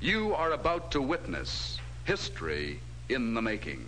You are about to witness history in the making.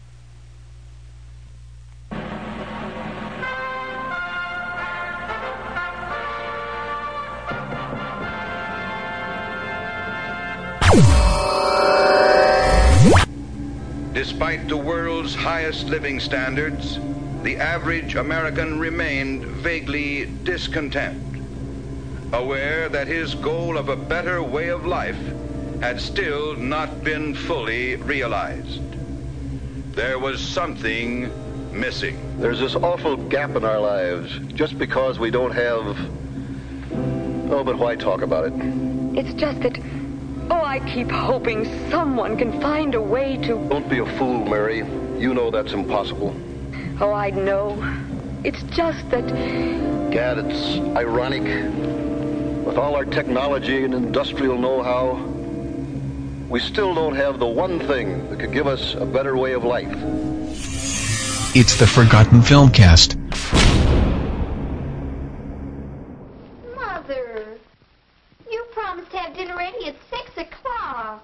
Despite the world's highest living standards, the average American remained vaguely discontent, aware that his goal of a better way of life had still not been fully realized. There was something missing. There's this awful gap in our lives just because we don't have... Oh, but why talk about it? It's just that... Oh, I keep hoping someone can find a way to... Don't be a fool, Mary. You know that's impossible. Oh, I know. It's just that... Gad, it's ironic. With all our technology and industrial know-how, we still don't have the one thing that could give us a better way of life. It's the Forgotten Filmcast. Mother, you promised to have dinner ready at 6 o'clock.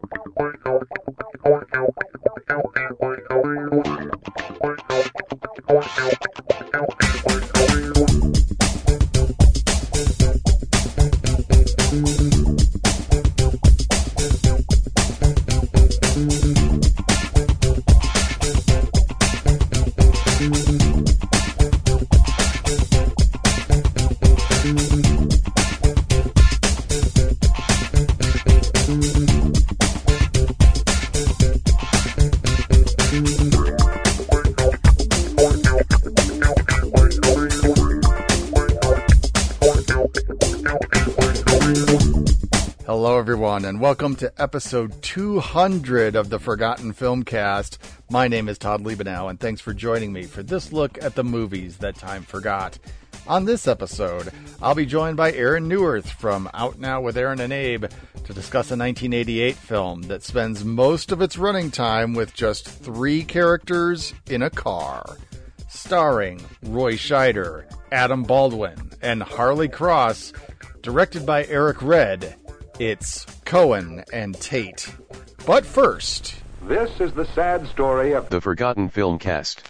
Hello, everyone, and welcome to episode 200 of the Forgotten Filmcast. My name is Todd Liebenow, and thanks for joining me for this look at the movies that time forgot. On this episode, I'll be joined by Aaron Neuwirth from Out Now with Aaron and Abe to discuss a 1988 film that spends most of its running time with just 3 characters in a car. Starring Roy Scheider, Adam Baldwin, and Harley Cross, directed by Eric Red. It's Cohen and Tate. But first... This is the sad story of the Forgotten Filmcast.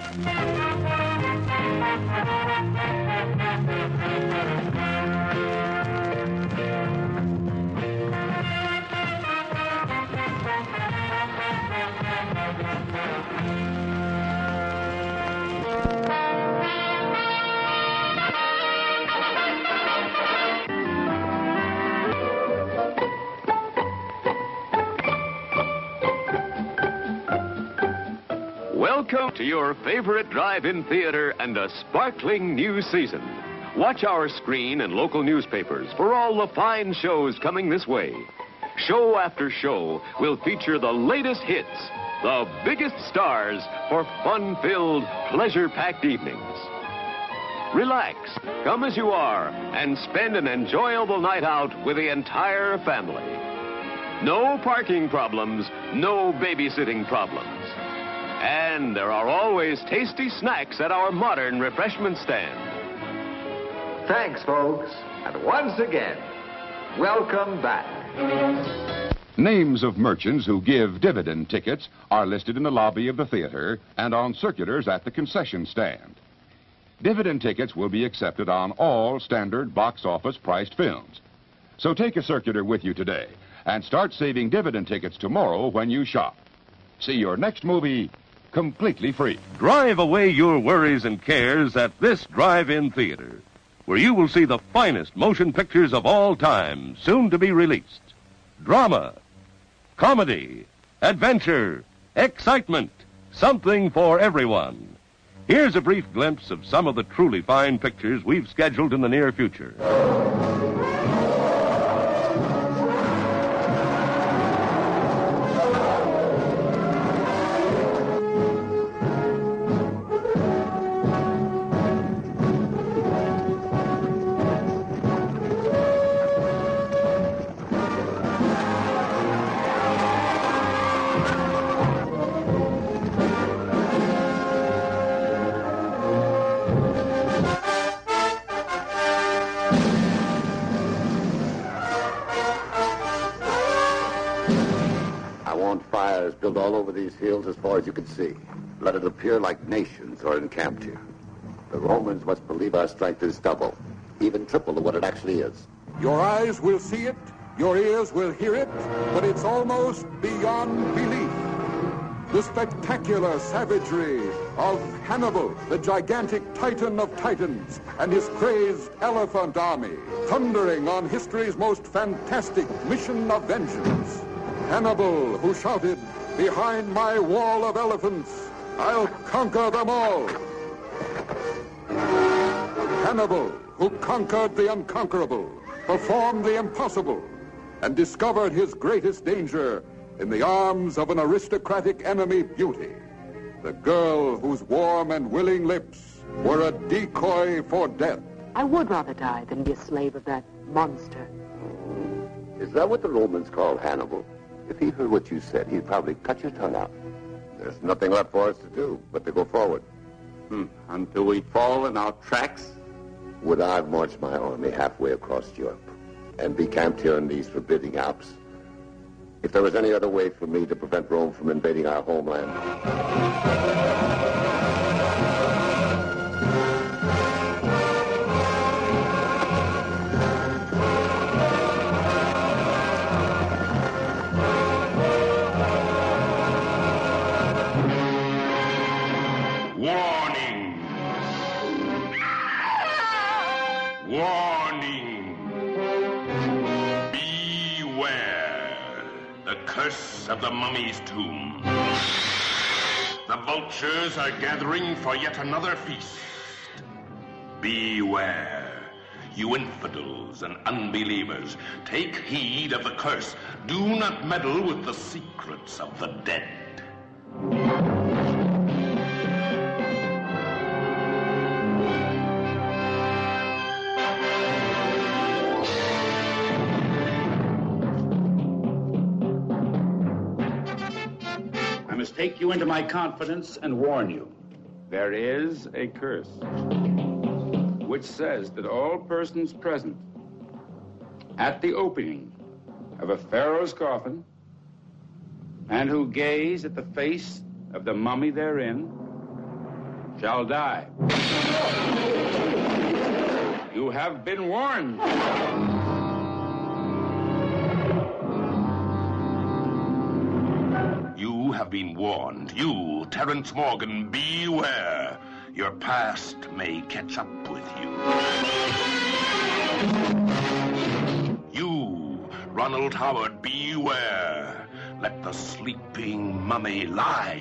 Welcome to your favorite drive-in theater and a sparkling new season. Watch our screen and local newspapers for all the fine shows coming this way. Show after show will feature the latest hits, the biggest stars for fun-filled, pleasure-packed evenings. Relax, come as you are, and spend an enjoyable night out with the entire family. No parking problems, no babysitting problems. And there are always tasty snacks at our modern refreshment stand. Thanks, folks. And once again, welcome back. Names of merchants who give dividend tickets are listed in the lobby of the theater and on circulars at the concession stand. Dividend tickets will be accepted on all standard box office priced films. So take a circular with you today and start saving dividend tickets tomorrow when you shop. See your next movie completely free. Drive away your worries and cares at this drive-in theater, where you will see the finest motion pictures of all time, soon to be released. Drama, comedy, adventure, excitement, something for everyone. Here's a brief glimpse of some of the truly fine pictures we've scheduled in the near future. I want fires built all over these hills as far as you can see. Let it appear like nations are encamped here. The Romans must believe our strength is double, even triple of what it actually is. Your eyes will see it, your ears will hear it, but it's almost beyond belief. The spectacular savagery of Hannibal, the gigantic titan of titans, and his crazed elephant army, thundering on history's most fantastic mission of vengeance. Hannibal, who shouted, "Behind my wall of elephants, I'll conquer them all." Hannibal, who conquered the unconquerable, performed the impossible, and discovered his greatest danger in the arms of an aristocratic enemy beauty, the girl whose warm and willing lips were a decoy for death. I would rather die than be a slave of that monster. Is that what the Romans call Hannibal? If he heard what you said, he'd probably cut your tongue out. There's nothing left for us to do but to go forward. Until we fall in our tracks? Would I march my army halfway across Europe and be camped here in these forbidding Alps if there was any other way for me to prevent Rome from invading our homeland? Warning! Warning! Beware! The curse of the mummy's tomb. The vultures are gathering for yet another feast. Beware! You infidels and unbelievers, take heed of the curse. Do not meddle with the secrets of the dead. I must take you into my confidence and warn you. There is a curse which says that all persons present at the opening of a pharaoh's coffin and who gaze at the face of the mummy therein shall die. You have been warned. You have been warned. You, Terence Morgan, beware. Your past may catch up with you. You, Ronald Howard, beware. Let the sleeping mummy lie.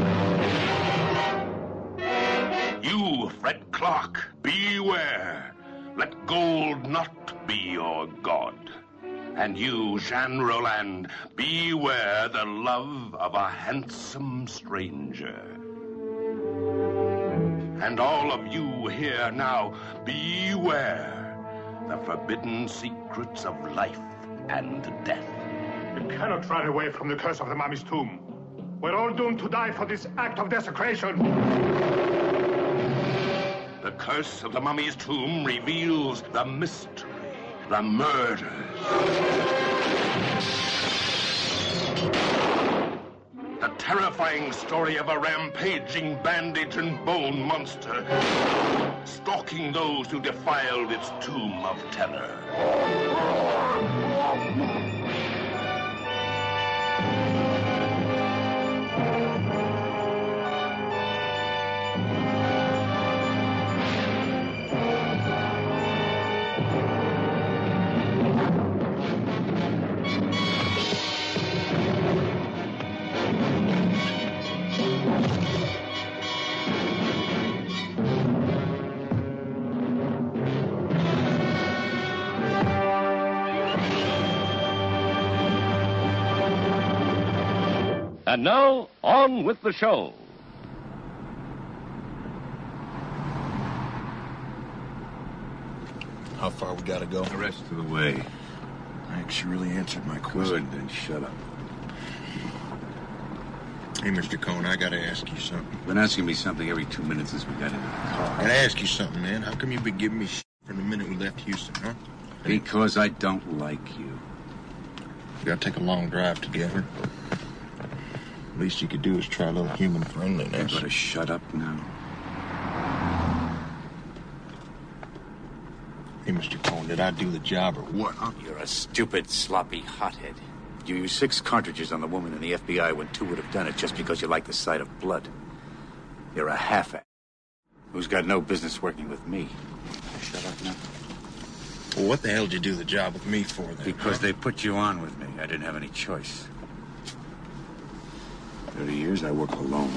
You, Fred Clark, beware. Let gold not be your god. And you, Jean Roland, beware the love of a handsome stranger. And all of you here now, beware the forbidden secrets of life and death. You cannot run away from the curse of the mummy's tomb. We're all doomed to die for this act of desecration. The curse of the mummy's tomb reveals the mystery, the murders. The terrifying story of a rampaging bandage and bone monster stalking those who defiled its tomb of terror. And now, on with the show. How far we gotta go? The rest of the way. Thanks, you really answered my question. Good, then shut up. Hey, Mr. Cohn, I gotta ask you something. You've been asking me something every 2 minutes since we got into the car. I gotta ask you something, man. How come you been giving me shit from the minute we left Houston, huh? Because I don't like you. We gotta take a long drive together. Least you could do is try a little human friendliness. You better shut up now. Hey, Mr. Cohen, did I do the job or what, huh? You're a stupid, sloppy hothead. You used 6 cartridges on the woman in the FBI when 2 would have done it just because you like the sight of blood. You're a half-ass who's got no business working with me. Shut up now. Well, what the hell did you do the job with me for, then? Because they put you on with me. I didn't have any choice. 30 years I work alone.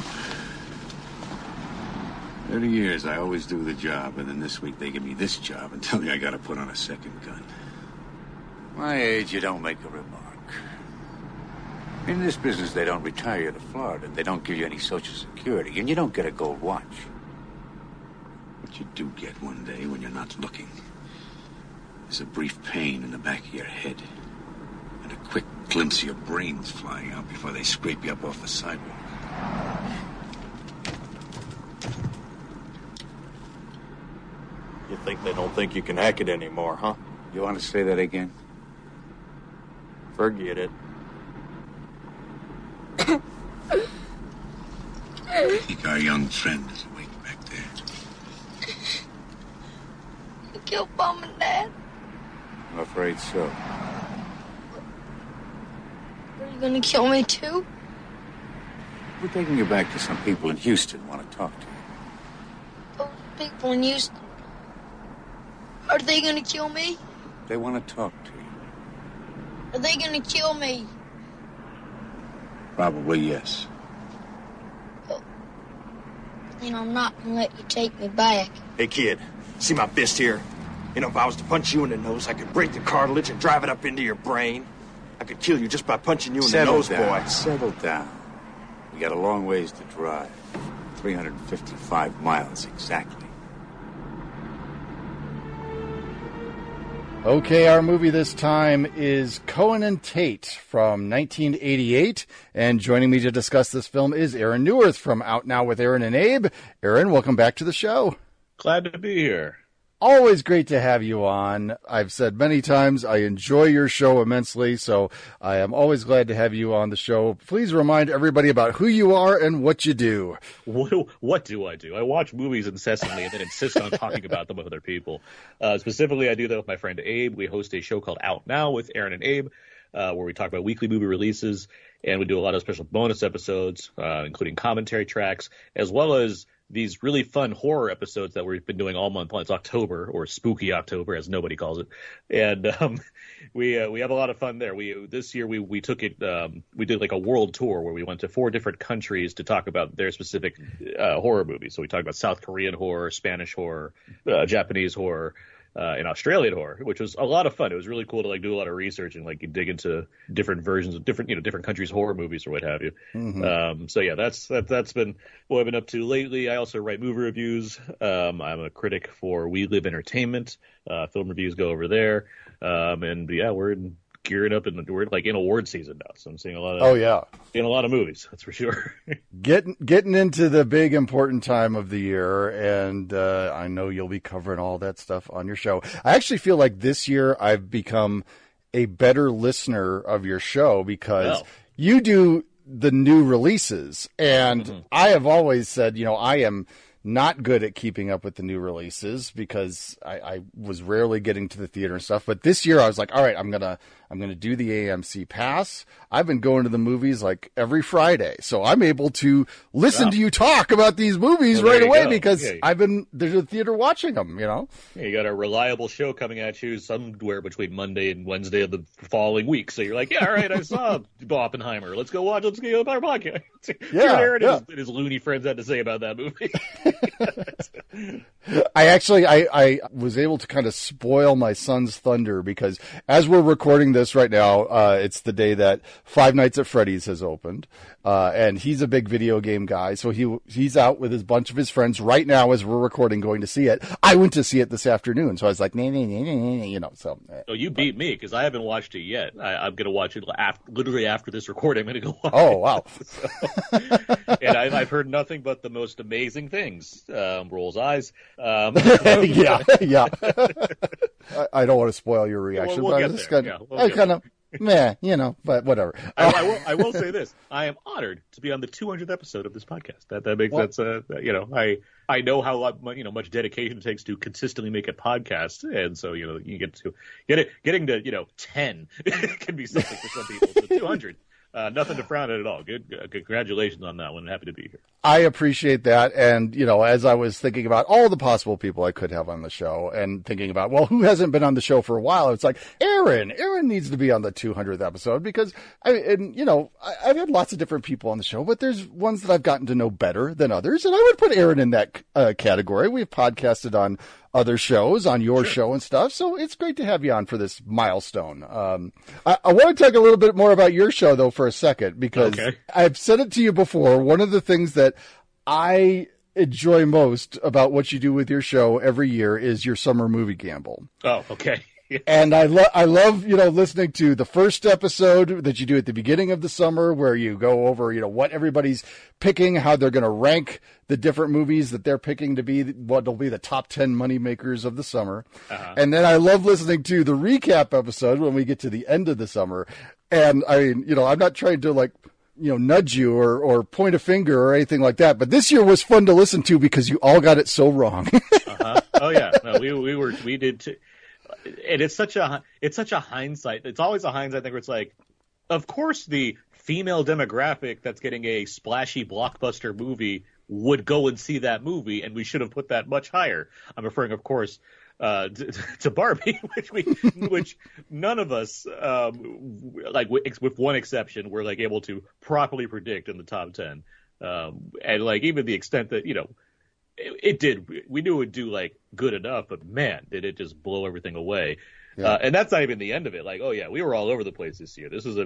30 years I always do the job, and then this week they give me this job and tell me I gotta put on a second gun. My age, you don't make a remark. In this business, they don't retire you to Florida. They don't give you any Social Security, and you don't get a gold watch. What you do get one day when you're not looking is a brief pain in the back of your head and a quick glimpse of your brains flying out before they scrape you up off the sidewalk. You think they don't think you can hack it anymore, huh? You want to say that again? Forget it. I think our young friend is awake back there. You killed Mom and Dad. I'm afraid so. Are you gonna kill me too? We're taking you back to some people in Houston who want to talk to you. Those people in Houston. Are they gonna kill me? They want to talk to you. Are they gonna kill me? Probably yes. Then I'm not gonna let you take me back. Hey, kid, see my fist here? You know, if I was to punch you in the nose, I could break the cartilage and drive it up into your brain. I could kill you just by punching you in the nose, boy. Settle down. We got a long ways to drive. 355 miles exactly. Okay, our movie this time is Cohen and Tate from 1988. And joining me to discuss this film is Aaron Neuwirth from Out Now with Aaron and Abe. Aaron, welcome back to the show. Glad to be here. Always great to have you on. I've said many times I enjoy your show immensely, so I am always glad to have you on the show. Please remind everybody about who you are and what you do. What do I do? I watch movies incessantly and then insist on talking about them with other people. Specifically, I do that with my friend Abe. We host a show called Out Now with Aaron and Abe, where we talk about weekly movie releases, and we do a lot of special bonus episodes, including commentary tracks, as well as these really fun horror episodes that we've been doing all month long. It's October, or Spooky October, as nobody calls it. And we have a lot of fun there. This year we took it. We did like a world tour where we went to 4 different countries to talk about their specific horror movies. So we talked about South Korean horror, Spanish horror, Japanese horror, and Australian horror, which was a lot of fun. It was really cool to like do a lot of research and like dig into different versions of different countries' horror movies or what have you. Mm-hmm. So yeah, that's been what I've been up to lately. I also write movie reviews. I'm a critic for We Live Entertainment. Film reviews go over there. And yeah, we're gearing up and we're like in award season now, so I'm seeing a lot of movies, that's for sure. getting into the big important time of the year, and I know you'll be covering all that stuff on your show. I actually feel like this year I've become a better listener of your show because you do the new releases, and I have always said, I am not good at keeping up with the new releases because I was rarely getting to the theater and stuff. But this year I was like, all right, I'm gonna do the AMC pass. I've been going to the movies like every Friday, so I'm able to listen to you talk about these movies right away because I've been to the theater watching them. Yeah, you got a reliable show coming at you somewhere between Monday and Wednesday of the following week. So you're like, yeah, all right, I saw Oppenheimer. Let's go watch. Let's go our podcast. Aaron and his loony friends had to say about that movie. I was able to kind of spoil my son's thunder because as we're recording this right now, it's the day that Five Nights at Freddy's has opened, and he's a big video game guy, so he's out with a bunch of his friends right now as we're recording going to see it. I went to see it this afternoon, so I was like, so. Oh, you beat me because I haven't watched it yet. I'm going to watch it literally after this recording. I'm going to go watch it. Oh, wow. And I've heard nothing but the most amazing things. Rolls eyes. Yeah. I don't want to spoil your reaction. We'll but get I was there. just I kind of meh, but whatever. I will say this: I am honored to be on the 200th episode of this podcast. That makes I know how much dedication it takes to consistently make a podcast, and so you get to getting to 10 can be something for some people. So 200. Nothing to frown at all. Good. Congratulations on that one. Happy to be here. I appreciate that. And, as I was thinking about all the possible people I could have on the show and thinking about, well, who hasn't been on the show for a while? It's like, Aaron needs to be on the 200th episode because I've had lots of different people on the show, but there's ones that I've gotten to know better than others. And I would put Aaron in that category. We've podcasted on other shows, on your show and stuff. So it's great to have you on for this milestone. I want to talk a little bit more about your show, though, for a second, because I've said it to you before. One of the things that I enjoy most about what you do with your show every year is your summer movie gamble. Oh, okay. And I love, listening to the first episode that you do at the beginning of the summer where you go over, what everybody's picking, how they're going to rank the different movies that they're picking to be what'll be the top 10 money makers of the summer. Uh-huh. And then I love listening to the recap episode when we get to the end of the summer. And I mean, I'm not trying to nudge you or point a finger or anything like that. But this year was fun to listen to because you all got it so wrong. Uh-huh. Oh yeah. No, we did too. And it's such a hindsight. It's always a hindsight thing where it's like, of course the female demographic that's getting a splashy blockbuster movie would go and see that movie, and we should have put that much higher. I'm referring, of course, to Barbie, which none of us, with one exception, were able to properly predict in the top 10. And even the extent that it did. We knew it would do good enough, but man, did it just blow everything away. Yeah. And that's not even the end of it. We were all over the place this year. This was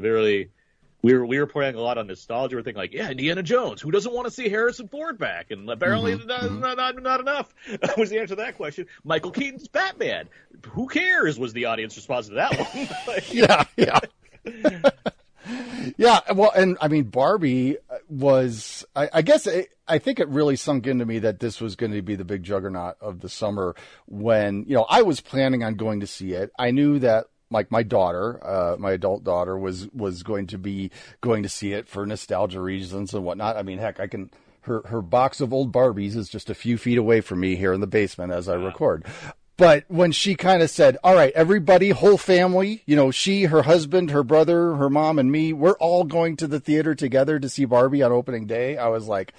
we were playing a lot on nostalgia. We're thinking Indiana Jones. Who doesn't want to see Harrison Ford back? And apparently not enough was the answer to that question. Michael Keaton's Batman. Who cares? Was the audience response to that one? Yeah. Yeah, well, and I mean, Barbie was, I guess, I think it really sunk into me that this was going to be the big juggernaut of the summer when, I was planning on going to see it. I knew that, my daughter, my adult daughter was going to be going to see it for nostalgia reasons and whatnot. I mean, heck, her box of old Barbies is just a few feet away from me here in the basement as I record. But when she kind of said, all right, everybody, whole family, she, her husband, her brother, her mom, and me, we're all going to the theater together to see Barbie on opening day. I was like,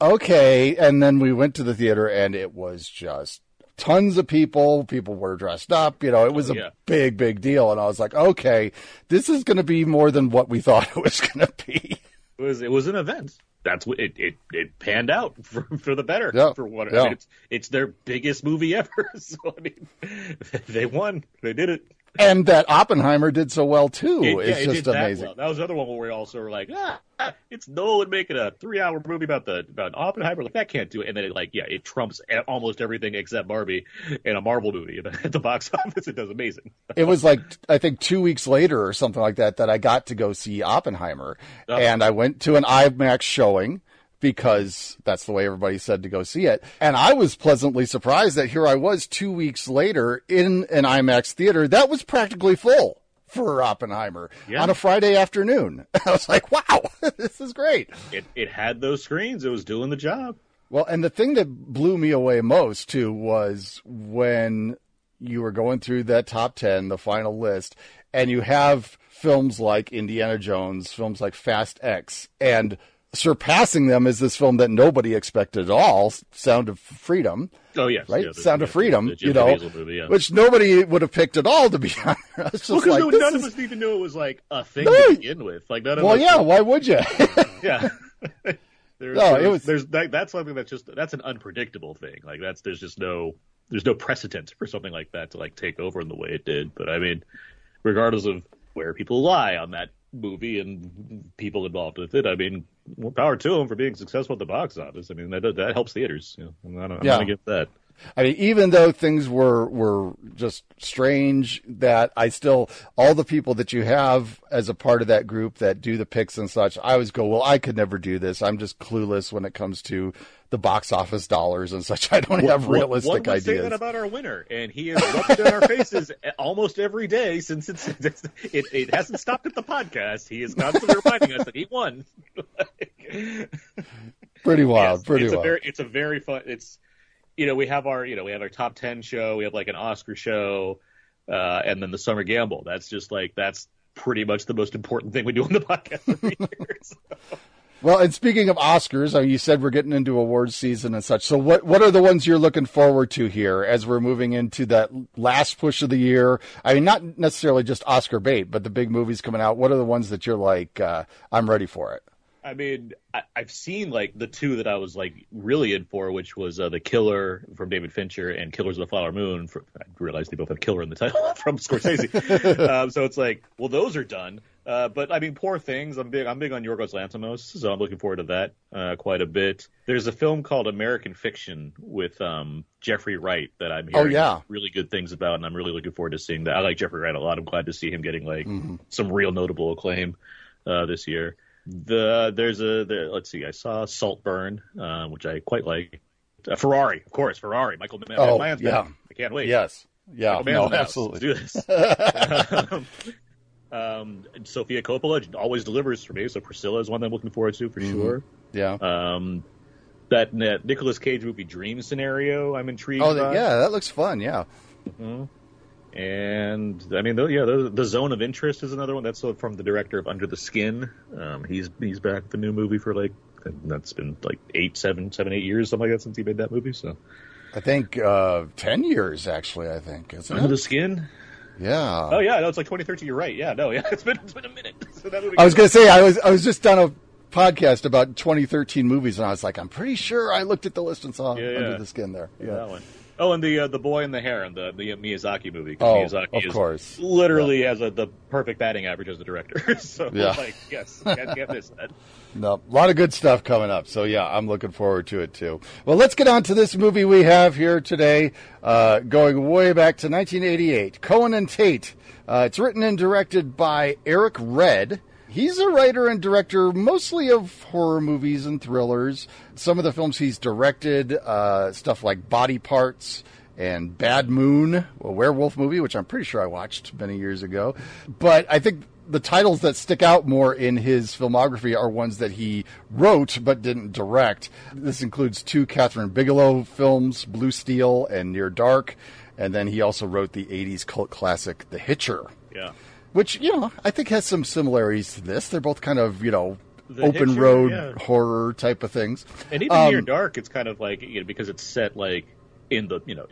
okay. And then we went to the theater and it was just tons of people. People were dressed up. It was a big, big deal. And I was like, okay, this is going to be more than what we thought it was going to be. It was an event. That's what it panned out for the better. Yeah. For what I mean, it's their biggest movie ever. So I mean, they won. They did it. And that Oppenheimer did so well too. It's just amazing. That was the other one where we also were like, it's Nolan making a 3-hour movie about Oppenheimer. That can't do it. And then it trumps almost everything except Barbie in a Marvel movie at the box office. It does amazing. It was I think 2 weeks later or something like that I got to go see Oppenheimer, and I went to an IMAX showing, because that's the way everybody said to go see it. And I was pleasantly surprised that here I was 2 weeks later in an IMAX theater that was practically full for Oppenheimer on a Friday afternoon. I was like, wow, this is great. It had those screens. It was doing the job. Well, and the thing that blew me away most, too, was when you were going through that top 10, the final list, and you have films like Indiana Jones, films like Fast X, and surpassing them is this film that nobody expected at all, Sound of Freedom. Oh, yes. Right? Yeah, Sound of Freedom, movie, which nobody would have picked at all, to be honest. None of us even knew it was a thing to begin with. Why would you? Yeah. That's something that's an unpredictable thing. There's no precedent for something like that to take over in the way it did. But I mean, regardless of where people lie on that movie and people involved with it, I mean, more power to them for being successful at the box office. I mean, that helps theaters. I'm not against that. I mean, even though things were just strange, that I still, all the people that you have as a part of that group that do the picks and such, I always go, well, I could never do this. I'm just clueless when it comes to the box office dollars and such. I don't have realistic one would ideas. Say that about our winner, and he has rubbed it in our faces almost every day since it hasn't stopped at the podcast. He is constantly reminding us that he won. Pretty wild. It's a very fun. We have our top 10 show. We have like an Oscar show, and then the Summer Gamble. That's pretty much the most important thing we do on the podcast every year. So. Well, and speaking of Oscars, you said we're getting into awards season and such. So what are the ones you're looking forward to here as we're moving into that last push of the year? I mean, not necessarily just Oscar bait, but the big movies coming out. What are the ones that you're like, I'm ready for it? I mean, I've seen like the two that I was like really in for, which was The Killer from David Fincher and Killers of the Flower Moon. I realized they both have Killer in the title from Scorsese. So it's like, well, those are done. But I mean, Poor Things. I'm big on Yorgos Lanthimos, so I'm looking forward to that quite a bit. There's a film called American Fiction with Jeffrey Wright that I'm hearing really good things about, and I'm really looking forward to seeing that. I like Jeffrey Wright a lot. I'm glad to see him getting like some real notable acclaim this year. Let's see, I saw Saltburn, which I quite like. Ferrari, of course, Michael Mann's back. I can't wait. Yes. Yeah, no, Let's absolutely. do this. Sofia Coppola always delivers for me, so Priscilla is one that I'm looking forward to for sure. Yeah. That Nicolas Cage movie Dream Scenario, I'm intrigued by. Yeah, that looks fun, yeah. Mm-hmm. And I mean, the Zone of Interest is another one. That's from the director of Under the Skin. He's back with the new movie for like, that's been like 8 years, something like that, since he made that movie. So I think 10 years actually. I think isn't Under it? the Skin. Yeah. Oh yeah, no, it's like 2013. You're right. Yeah, no, yeah, it's been a minute. So that movie I was going to say I was just on a podcast about 2013 movies, and I was like, I'm pretty sure I looked at the list and saw Under the Skin there. Yeah. That one. Oh, and the Boy and the Hare, the Miyazaki movie. Oh, Miyazaki of course. Literally has the perfect batting average as the director. So, yes, can't miss that. No, a lot of good stuff coming up. So, yeah, I'm looking forward to it, too. Well, let's get on to this movie we have here today, going way back to 1988, Cohen and Tate. It's written and directed by Eric Red. He's a writer and director mostly of horror movies and thrillers. Some of the films he's directed, stuff like Body Parts and Bad Moon, a werewolf movie, which I'm pretty sure I watched many years ago. But I think the titles that stick out more in his filmography are ones that he wrote but didn't direct. This includes 2 Catherine Bigelow films, Blue Steel and Near Dark. And then he also wrote the 80s cult classic, The Hitcher. Yeah. Which, I think has some similarities to this. They're both kind of, open Hitcher, road horror type of things. And even Near Dark, it's kind of like, because it's set like in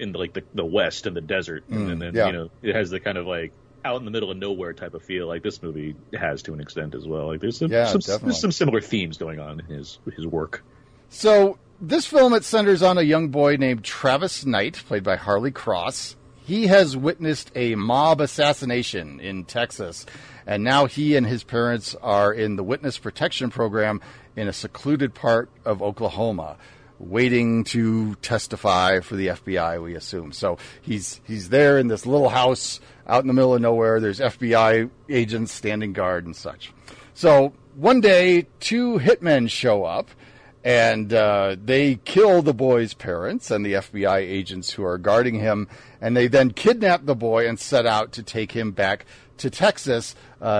the West in the desert. And then, it has the kind of like out in the middle of nowhere type of feel like this movie has to an extent as well. Like there's some similar themes going on in his work. So this film, it centers on a young boy named Travis Knight, played by Harley Cross. He has witnessed a mob assassination in Texas, and now he and his parents are in the witness protection program in a secluded part of Oklahoma, waiting to testify for the FBI, we assume. So he's there in this little house out in the middle of nowhere. There's FBI agents standing guard and such. So one day, 2 hitmen show up, and they kill the boy's parents and the FBI agents who are guarding him, and they then kidnap the boy and set out to take him back to Texas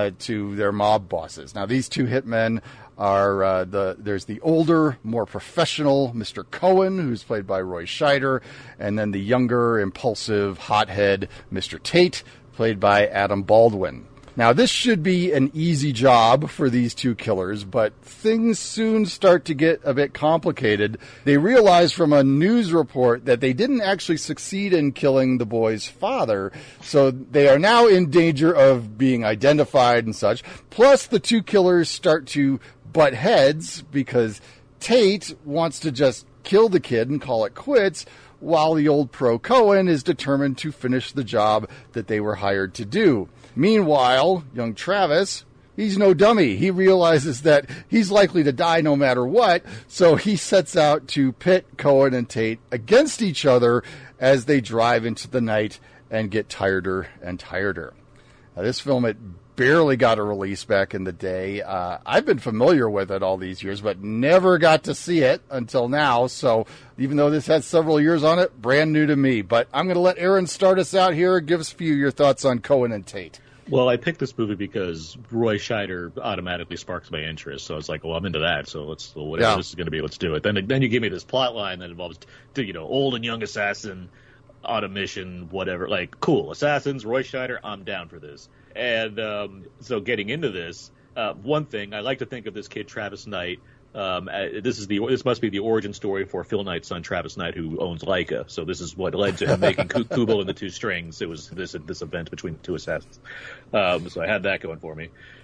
to their mob bosses. Now, these 2 hitmen are there's the older, more professional Mr. Cohen, who's played by Roy Scheider, and then the younger, impulsive, hothead Mr. Tate, played by Adam Baldwin. Now, this should be an easy job for these 2 killers, but things soon start to get a bit complicated. They realize from a news report that they didn't actually succeed in killing the boy's father, so they are now in danger of being identified and such. Plus, the 2 killers start to butt heads because Tate wants to just kill the kid and call it quits, while the old pro Cohen is determined to finish the job that they were hired to do. Meanwhile, young Travis, he's no dummy. He realizes that he's likely to die no matter what, so he sets out to pit Cohen and Tate against each other as they drive into the night and get tireder and tireder. Now, this film, it barely got a release back in the day. I've been familiar with it all these years, but never got to see it until now. So even though this has several years on it, brand new to me. But I'm going to let Aaron start us out here. Give us a few of your thoughts on Cohen and Tate. Well, I picked this movie because Roy Scheider automatically sparks my interest. So I was like, well, I'm into that. So whatever this is going to be, let's do it. Then you give me this plot line that involves, old and young assassin on a mission, whatever. Like, cool, assassins, Roy Scheider, I'm down for this. And so getting into this, one thing, I like to think of this kid, Travis Knight. This must be the origin story for Phil Knight's son, Travis Knight, who owns Leica. So this is what led to him making Kubo and the Two Strings. It was this event between the two assassins. So I had that going for me.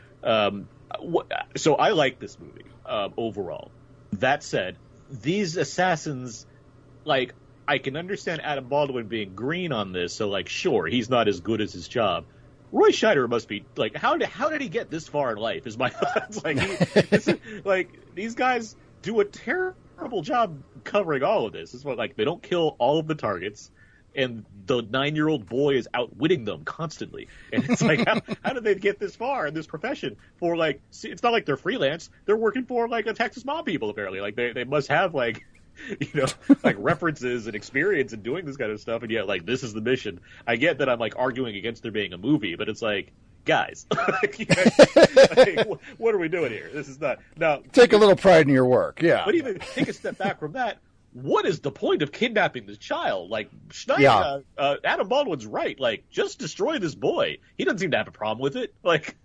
So I like this movie overall. That said, these assassins, like, I can understand Adam Baldwin being green on this. So, like, sure, he's not as good as his job. Roy Scheider must be like, how did he get this far in life? Is my thoughts. Like, these guys do a terrible job covering all of this. It's what, like, they don't kill all of the targets, and the 9-year-old boy is outwitting them constantly. And it's like, how did they get this far in this profession? For, like, it's not like they're freelance. They're working for, like, a Texas Mob people, apparently. Like, they must have, like, like references and experience in doing this kind of stuff, and yet, like, this is the mission. I get that I'm, like, arguing against there being a movie, but it's like, guys, like, what are we doing here? This is not now. Take a little pride in your work, yeah. But even take a step back from that. What is the point of kidnapping this child? Like, Schneider, Adam Baldwin's right. Like, just destroy this boy. He doesn't seem to have a problem with it. Like,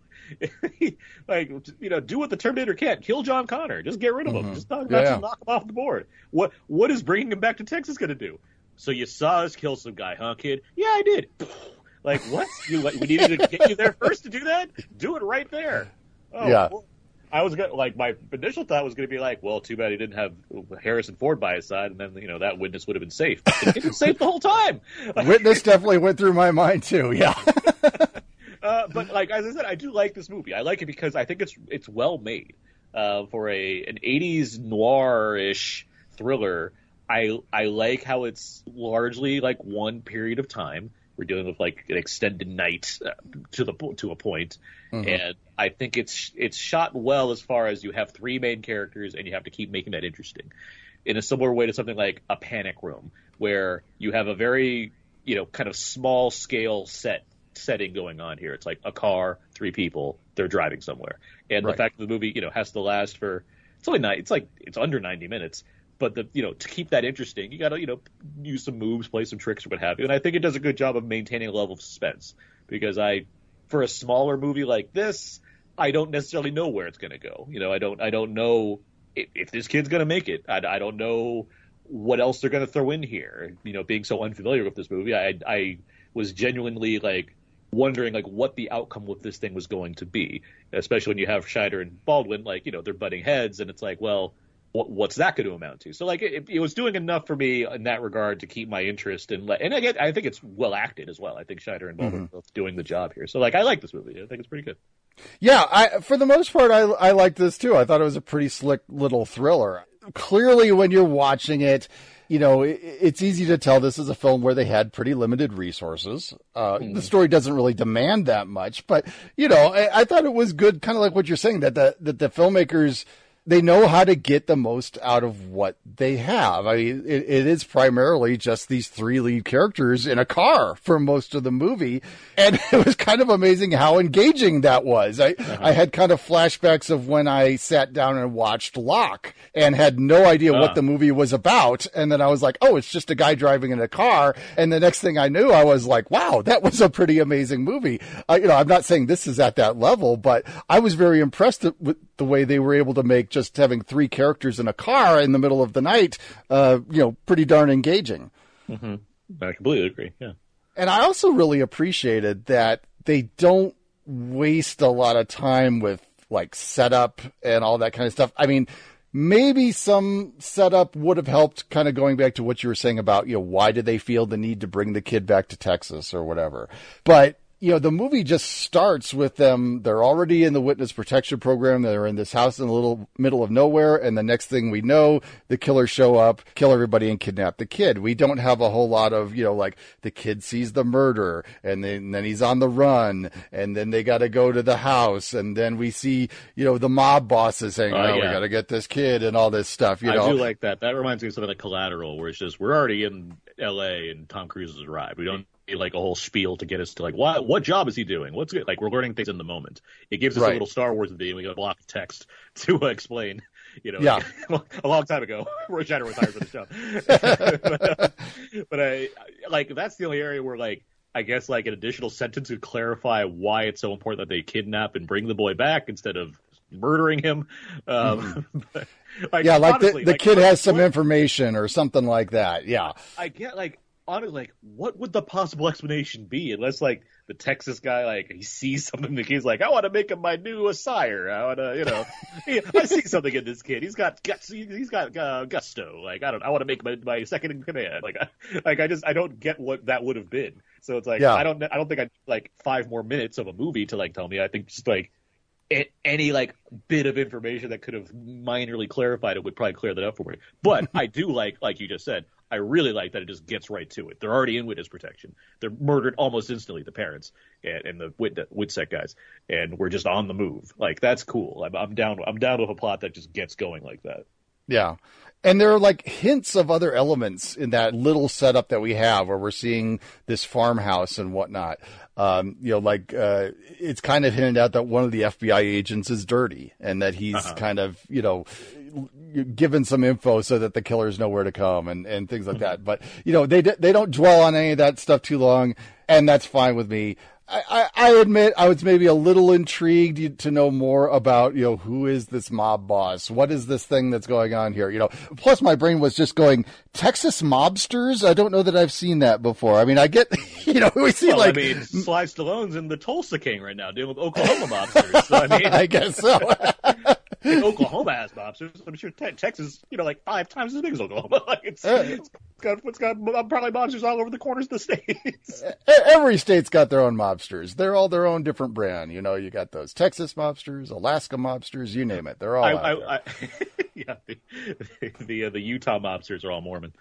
do what the Terminator can't. Kill John Connor. Just get rid of him. Just knock him off the board. What is bringing him back to Texas going to do? So you saw us kill some guy, huh, kid? Yeah, I did. Like, what? We needed to get you there first to do that? Do it right there. Oh, yeah. Well, I was gonna, like, my initial thought was going to be like, well, too bad he didn't have Harrison Ford by his side, and then, that witness would have been safe. He was safe the whole time. Witness definitely went through my mind too. Yeah. But, like, as I said, I do like this movie. I like it because I think it's well made. For an 80s noir-ish thriller, I like how it's largely, like, one period of time. We're dealing with, like, an extended night to a point. And I think it's shot well as far as you have three main characters and you have to keep making that interesting. In a similar way to something like A Panic Room, where you have a very, kind of small-scale setting going on here. It's like a car, three people, they're driving somewhere. And the fact that the movie, has to last for, it's under 90 minutes. But to keep that interesting, you got to, use some moves, play some tricks, or what have you. And I think it does a good job of maintaining a level of suspense, because for a smaller movie like this, I don't necessarily know where it's going to go. I don't know if this kid's going to make it. I don't know what else they're going to throw in here. Being so unfamiliar with this movie, I was genuinely, like, wondering, like, what the outcome with this thing was going to be, especially when you have Scheider and Baldwin, like, they're butting heads, and it's like, well, what's that going to amount to? So, like, it was doing enough for me in that regard to keep my interest and again, I think it's well acted as well. I think Scheider and Baldwin are both doing the job here. So, like, I like this movie. I think it's pretty good. Yeah, for the most part, I liked this too. I thought it was a pretty slick little thriller. Clearly, when you're watching it, it's easy to tell this is a film where they had pretty limited resources. The story doesn't really demand that much, but, I thought it was good, kind of like what you're saying, that the filmmakers, they know how to get the most out of what they have. I mean, it is primarily just these three lead characters in a car for most of the movie. And it was kind of amazing how engaging that was. I had kind of flashbacks of when I sat down and watched Locke and had no idea what the movie was about. And then I was like, oh, it's just a guy driving in a car. And the next thing I knew, I was like, wow, that was a pretty amazing movie. I'm not saying this is at that level, but I was very impressed with the way they were able to make just having three characters in a car in the middle of the night, pretty darn engaging. Mm-hmm. I completely agree. Yeah. And I also really appreciated that they don't waste a lot of time with, like, setup and all that kind of stuff. I mean, maybe some setup would have helped, kind of going back to what you were saying about, why did they feel the need to bring the kid back to Texas or whatever. But the movie just starts with them. They're already in the witness protection program. They're in this house in the little middle of nowhere. And the next thing we know, the killers show up, kill everybody, and kidnap the kid. We don't have a whole lot of, like the kid sees the murder and then he's on the run and then they got to go to the house. And then we see, the mob bosses saying, we got to get this kid and all this stuff. I do like that. That reminds me of something like Collateral, where it's just, we're already in LA and Tom Cruise has arrived. We don't need like a whole spiel to get us to like, what job is he doing? What's good? Like, we're learning things in the moment. It gives us a little Star Wars theme. We got a block of text to explain, a long time ago, Roy Scheider was hired for the show. but I like, that's the only area where like, I guess like an additional sentence would clarify why it's so important that they kidnap and bring the boy back instead of murdering him. But, honestly, the kid has some information or something like that. Yeah. I get honestly, what would the possible explanation be? Unless like the Texas guy, he sees something, the kid's like, I want to make him my new sire. I want to, I see something in this kid. He's got guts. He's got gusto. Like, I want to make him my second in command. I don't get what that would have been. So it's like, I don't think I need 5 more minutes of a movie to tell me. I think just any bit of information that could have minorly clarified it would probably clear that up for me. But I do like you just said, I really like that it just gets right to it. They're already in witness protection. They're murdered almost instantly, the parents and the WITSEC guys, and we're just on the move. That's cool. I'm down with a plot that just gets going like that. Yeah. And there are hints of other elements in that little setup that we have where we're seeing this farmhouse and whatnot. It's kind of hinted out that one of the FBI agents is dirty and that he's kind of, given some info so that the killers know where to come and things like that. But, they don't dwell on any of that stuff too long, and that's fine with me. I admit I was maybe a little intrigued to know more about, who is this mob boss? What is this thing that's going on here? Plus my brain was just going, Texas mobsters? I don't know that I've seen that before. I mean, I get, we see Sly Stallone's in the Tulsa King right now dealing with Oklahoma mobsters. So, I guess so. Oklahoma has mobsters. I'm sure Texas, 5 times as big as Oklahoma. It's got probably mobsters all over the corners of the states. Every state's got their own mobsters. They're all their own different brand. You got those Texas mobsters, Alaska mobsters, you name it. They're all out there. The Utah mobsters are all Mormon.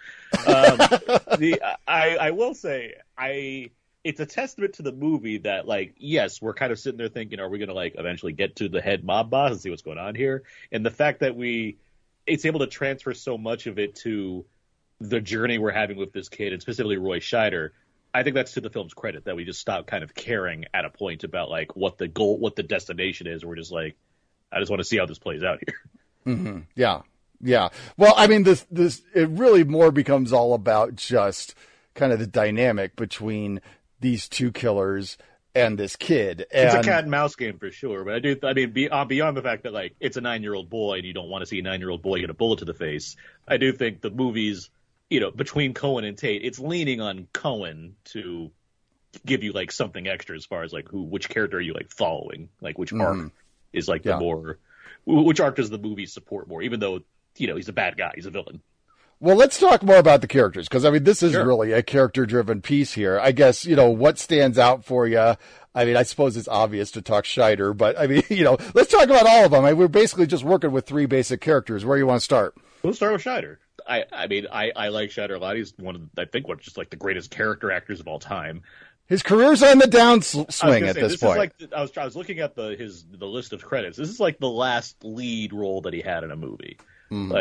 I will say, it's a testament to the movie that, yes, we're kind of sitting there thinking, are we going to, eventually get to the head mob boss and see what's going on here? And the fact that it's able to transfer so much of it to the journey we're having with this kid, and specifically Roy Scheider, I think that's to the film's credit, that we just stopped kind of caring at a point about, what the goal, what the destination is. We're just I just want to see how this plays out here. Mm-hmm. Yeah. Yeah. Well, I mean, this, it really more becomes all about just kind of the dynamic between these two killers and this kid. It's a cat and mouse game for sure, but beyond the fact that it's a 9-year-old boy and you don't want to see a 9-year-old boy get a bullet to the face, I do think the movie's, between Cohen and Tate, it's leaning on Cohen to give you something extra as far as which character are you following, which arc is the more, which arc does the movie support more, even though he's a bad guy, he's a villain. Well, let's talk more about the characters, because, this is really a character-driven piece here. I guess, what stands out for you? I suppose it's obvious to talk Scheider, but, let's talk about all of them. We're basically just working with 3 basic characters. Where do you want to start? We'll start with Scheider. I like Scheider a lot. He's one of, the greatest character actors of all time. His career's on the downswing at this point. I was looking at the list of credits. This is the last lead role that he had in a movie. Mm-hmm.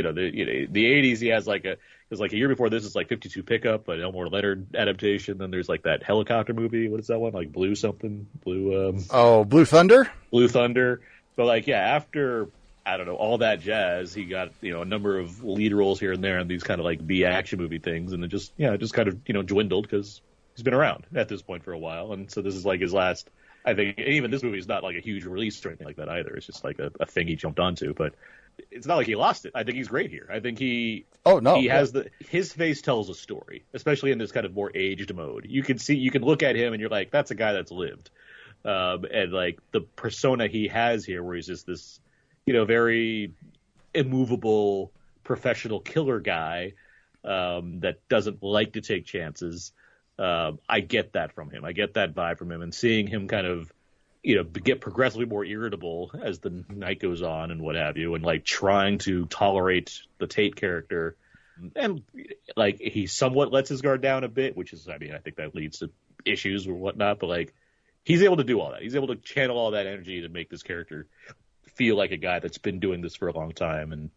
The 80s, he has a year before this is 52 Pickup, an Elmore Leonard adaptation. Then there's that helicopter movie. What is that one? Blue something? Blue Thunder? Blue Thunder. But after, I don't know, all that jazz, he got, a number of lead roles here and there in these kind of B action movie things. And it just kind of, dwindled because he's been around at this point for a while. And so this is his last, I think, even this movie is not a huge release or anything like that either. It's just a thing he jumped onto, but it's not like he lost it. I think he's great here. I think he has his face tells a story, especially in this kind of more aged mode. You can look at him and you're like, that's a guy that's lived. And the persona he has here, where he's just this, very immovable professional killer guy, that doesn't like to take chances. I get that from him. I get that vibe from him, and seeing him kind of, get progressively more irritable as the night goes on and what have you, and like trying to tolerate the Tate character, and like he somewhat lets his guard down a bit, which is, I think that leads to issues or whatnot, but like he's able to do all that. He's able to channel all that energy to make this character feel like a guy that's been doing this for a long time and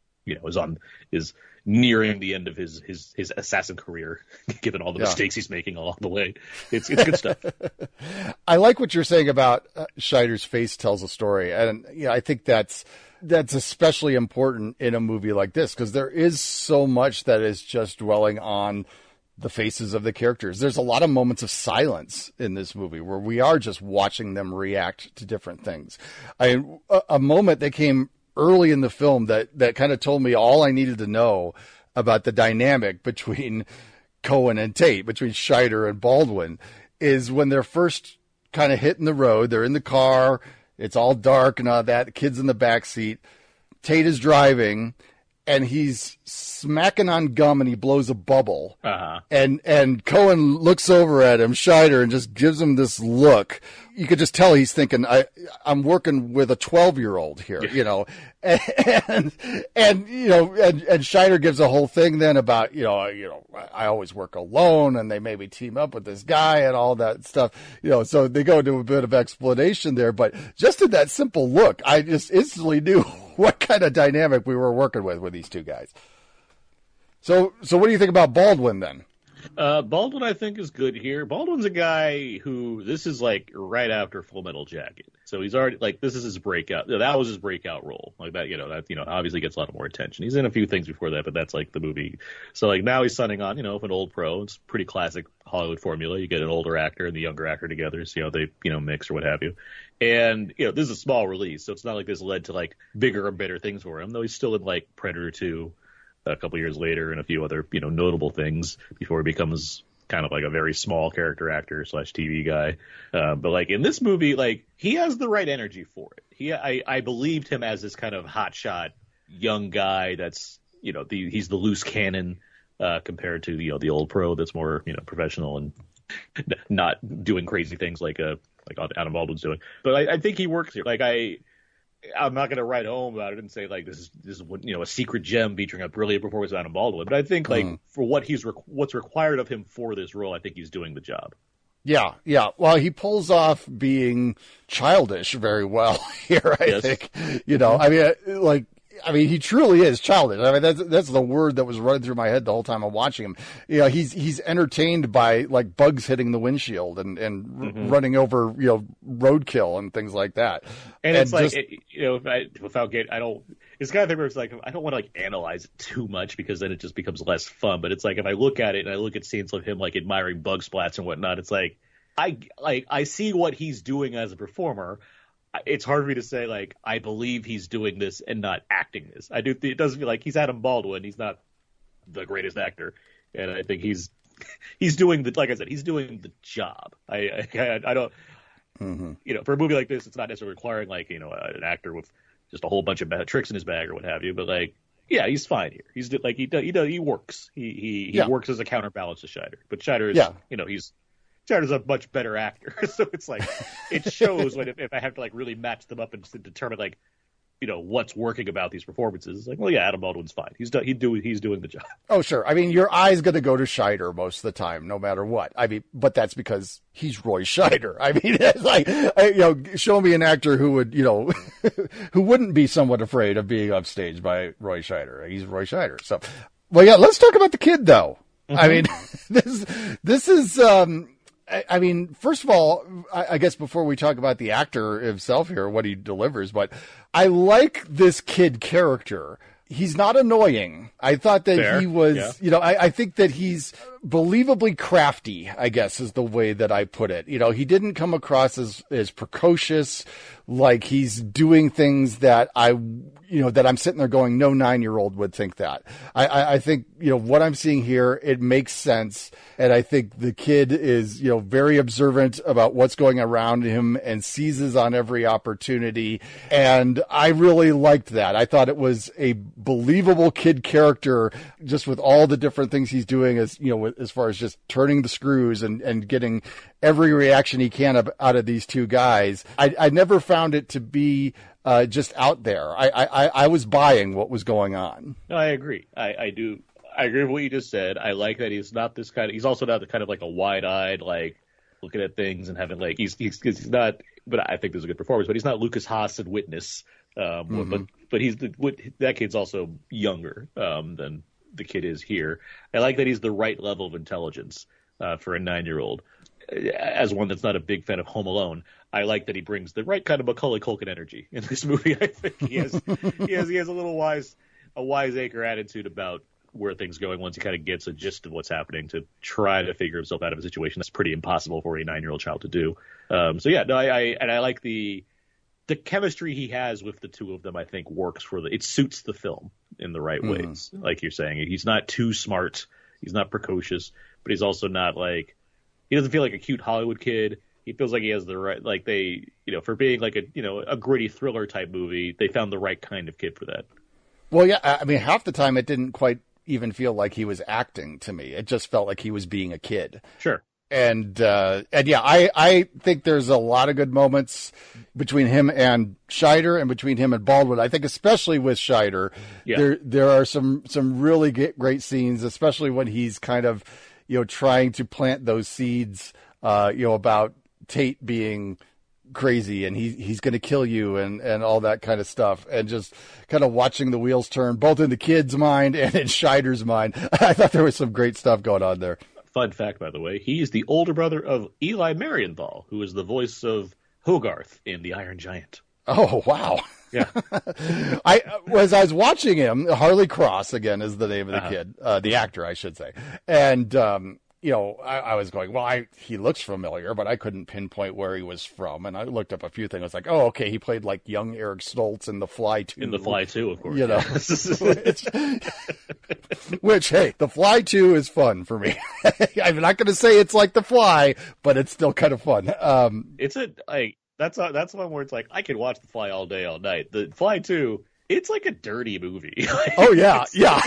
is nearing the end of his assassin career, given all the mistakes he's making along the way. It's good stuff. I like what you're saying about Scheider's face tells a story, and I think that's especially important in a movie like this, because there is so much that is just dwelling on the faces of the characters. There's a lot of moments of silence in this movie where we are just watching them react to different things. A moment that came early in the film that kind of told me all I needed to know about the dynamic between Cohen and Tate, between Scheider and Baldwin, is when they're first kind of hitting the road. They're in the car. It's all dark and all that. The kid's in the back seat. Tate is driving, and he's smacking on gum, and he blows a bubble. Uh-huh. And Cohen looks over at him, Scheider, and just gives him this look. You could just tell he's thinking, I'm working with a 12-year-old here, and Scheider gives a whole thing then about, I always work alone, and they made me team up with this guy and all that stuff, so they go into a bit of explanation there, but just in that simple look, I just instantly knew what kind of dynamic we were working with these two guys. So what do you think about Baldwin then? Baldwin, I think, is good here. Baldwin's a guy who, this is like right after Full Metal Jacket. So he's already, like, this is his breakout. That was his breakout role. Like that, obviously gets a lot more attention. He's in a few things before that, but that's like the movie. So like now he's signing on, an old pro. It's pretty classic Hollywood formula. You get an older actor and the younger actor together, so they, mix or what have you. And, this is a small release, so it's not like this led to like bigger and better things for him, though he's still in like Predator 2 a couple years later and a few other, notable things before he becomes kind of like a very small character actor / TV guy. But like in this movie, like he has the right energy for it. I believed him as this kind of hotshot young guy that's, he's the loose cannon compared to, the old pro that's more, professional and not doing crazy things like Adam Baldwin's doing. But I think he works here. Like I'm not going to write home about it and say like this is a secret gem featuring a brilliant performance of Adam Baldwin, but I think like for what's required of him for this role, I think he's doing the job. Yeah. Well, he pulls off being childish very well here. I think he truly is childish. I mean, that's the word that was running through my head the whole time I'm watching him. He's entertained by like bugs hitting the windshield and running over, roadkill and things like that. And it's just, it's kind of thing where it's like, I don't want to like analyze it too much because then it just becomes less fun. But it's like, if I look at it and I look at scenes of him like admiring bug splats and whatnot, it's like, I see what he's doing as a performer. It's hard for me to say, like, I believe he's doing this and not acting this. It doesn't feel like he's Adam Baldwin. He's not the greatest actor. And I think he's doing like I said, he's doing the job. I don't, for a movie like this, it's not necessarily requiring like, an actor with just a whole bunch of bad tricks in his bag or what have you. But like, yeah, he's fine here. He's like, he works. He works as a counterbalance to Scheider. But Scheider is, Scheider's a much better actor, so it's like it shows when if I have to like really match them up and determine like what's working about these performances. It's like, well, yeah, Adam Baldwin's fine. He's doing the job. Oh, sure. I mean, your eye's going to go to Scheider most of the time, no matter what. I mean, but that's because he's Roy Scheider. I mean, it's like show me an actor who would who wouldn't be somewhat afraid of being upstaged by Roy Scheider. He's Roy Scheider. So, well, yeah, let's talk about the kid though. I mean, this is. I mean, first of all, I guess before we talk about the actor himself here, what he delivers, but I like this kid character. He's not annoying. I thought that he was, I think that he's believably crafty, I guess is the way that I put it. He didn't come across as precocious, like he's doing things that that I'm sitting there going, no 9-year-old would think that. I think, what I'm seeing here, it makes sense. And I think the kid is, very observant about what's going around him and seizes on every opportunity. And I really liked that. I thought it was a believable kid character, just with all the different things he's doing as far as just turning the screws and getting every reaction he can out of these two guys. I never found it to be just out there. I was buying what was going on. No, I agree. I do. I agree with what you just said. I like that he's not this kind of. He's also not the kind of like a wide-eyed, like looking at things and having like he's not. But I think this is a good performance. But he's not Lucas Haas in Witness. But that kid's also younger than the kid is here. I like that he's the right level of intelligence for a 9-year-old. As one that's not a big fan of Home Alone, I like that he brings the right kind of Macaulay Culkin energy in this movie. I think he has a little wiseacre attitude about where things going once he kind of gets a gist of what's happening to try to figure himself out of a situation that's pretty impossible for a 9-year-old child to do. I like the chemistry he has with the two of them. I think works it suits the film in the right ways. Like you're saying, he's not too smart, he's not precocious, but he's also not like. He doesn't feel like a cute Hollywood kid. He feels like he has the right, like they, for being like a gritty thriller type movie, they found the right kind of kid for that. Well, yeah, I mean, half the time it didn't quite even feel like he was acting to me. It just felt like he was being a kid. Sure. And yeah, I think there's a lot of good moments between him and Scheider and between him and Baldwin. I think especially with Scheider, there are some really great scenes, especially when he's kind of, trying to plant those seeds, about Tate being crazy and he's going to kill you and all that kind of stuff. And just kind of watching the wheels turn both in the kid's mind and in Scheider's mind. I thought there was some great stuff going on there. Fun fact, by the way, he's the older brother of Eli Marienthal, who is the voice of Hogarth in The Iron Giant. Oh, wow. Yeah. As I was watching him, Harley Cross, again, is the name of the kid, the actor, I should say. And, I was going, well, he looks familiar, but I couldn't pinpoint where he was from. And I looked up a few things. I was like, oh, okay, he played like young Eric Stoltz in The Fly 2. In The Fly 2, of course. Which, hey, The Fly 2 is fun for me. I'm not going to say it's like The Fly, but it's still kind of fun. That's one where it's like, I could watch The Fly all day, all night. The Fly 2, it's like a dirty movie. Oh, yeah, yeah.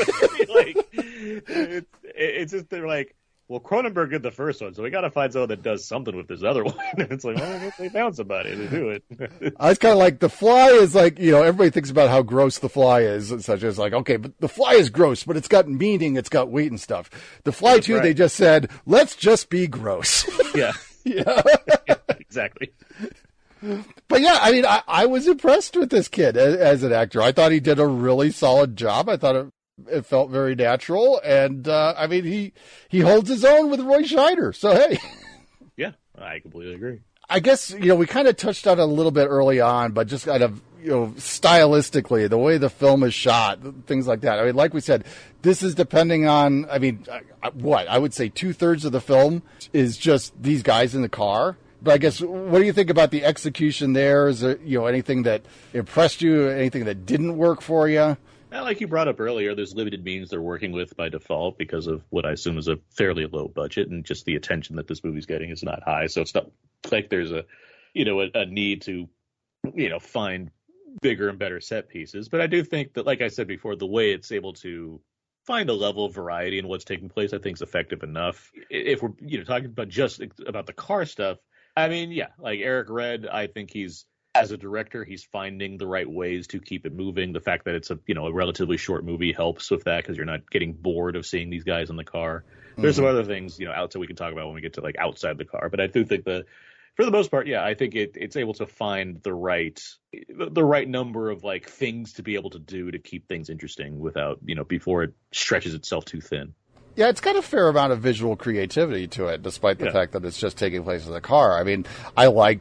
It's just, they're like, well, Cronenberg did the first one, so we got to find someone that does something with this other one. And it's like, well, I guess they found somebody to do it. I was kind of like, The Fly is like, everybody thinks about how gross The Fly is, and such as like, okay, but The Fly is gross, but it's got meaning, it's got weight and stuff. The Fly That's 2, right. They just said, let's just be gross. Yeah. Yeah. Exactly. But yeah, I mean, I was impressed with this kid as an actor. I thought he did a really solid job. I thought it felt very natural. And, I mean, he holds his own with Roy Scheider. So, hey. Yeah, I completely agree. I guess, we kind of touched on it a little bit early on, but just kind of, stylistically, the way the film is shot, things like that. I mean, like we said, this is depending on, I mean, I would say 2/3 of the film is just these guys in the car. But I guess, what do you think about the execution there? Is there, anything that impressed you, anything that didn't work for you? Well, like you brought up earlier, there's limited means they're working with by default because of what I assume is a fairly low budget, and just the attention that this movie's getting is not high. So it's not like there's a need to, find bigger and better set pieces. But I do think that, like I said before, the way it's able to find a level of variety in what's taking place, I think is effective enough. If we're, talking about just about the car stuff, I mean, yeah, like Eric Red, I think as a director, he's finding the right ways to keep it moving. The fact that it's a relatively short movie helps with that because you're not getting bored of seeing these guys in the car. There's some other things, outside we can talk about when we get to like outside the car. But I do think for the most part, yeah, I think it's able to find the right number of like things to be able to do to keep things interesting without, before it stretches itself too thin. Yeah, it's got a fair amount of visual creativity to it, despite the fact that it's just taking place in the car. I mean, I liked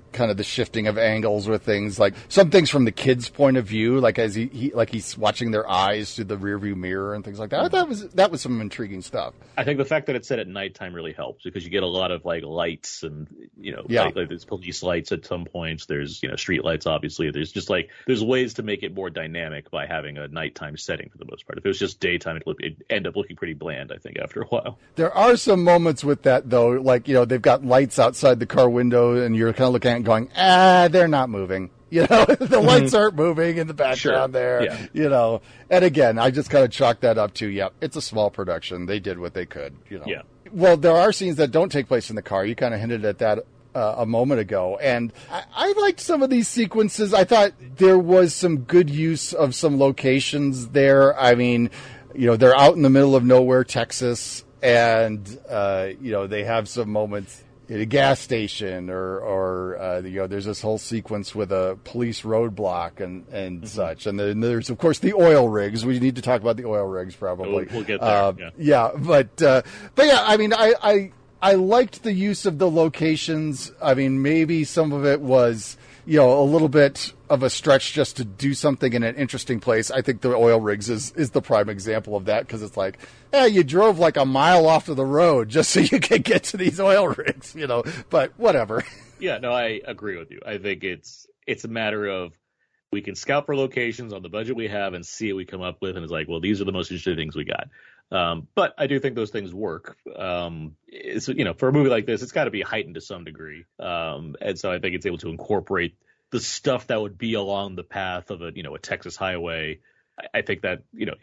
kind of the shifting of angles with things, like some things from the kid's point of view, like as he's watching their eyes through the rearview mirror and things like that. That was some intriguing stuff. I think the fact that it's set at nighttime really helps because you get a lot of like lights and like there's police lights at some points. There's street lights, obviously. There's just there's ways to make it more dynamic by having a nighttime setting for the most part. If it was just daytime, it'd end up looking pretty bland, I think, after a while. There are some moments with that though, like they've got lights outside the car window and you're kind of looking at it going, they're not moving. The lights aren't moving in the background there. Yeah. And again, I just kind of chalk that up to, it's a small production. They did what they could, Yeah. Well, there are scenes that don't take place in the car. You kind of hinted at that a moment ago. And I liked some of these sequences. I thought there was some good use of some locations there. I mean, they're out in the middle of nowhere, Texas, and, they have some moments at a gas station or there's this whole sequence with a police roadblock and such. And then there's, of course, the oil rigs. We need to talk about the oil rigs probably. We'll get there. But yeah, I mean, I liked the use of the locations. I mean, maybe some of it was, a little bit of a stretch just to do something in an interesting place. I think the oil rigs is the prime example of that because it's like, you drove like a mile off of the road just so you could get to these oil rigs, but whatever. Yeah, no, I agree with you. I think it's a matter of we can scout for locations on the budget we have and see what we come up with. And it's like, well, these are the most interesting things we got. But I do think those things work. It's, for a movie like this, it's got to be heightened to some degree. And so I think it's able to incorporate the stuff that would be along the path of a Texas highway. I think that,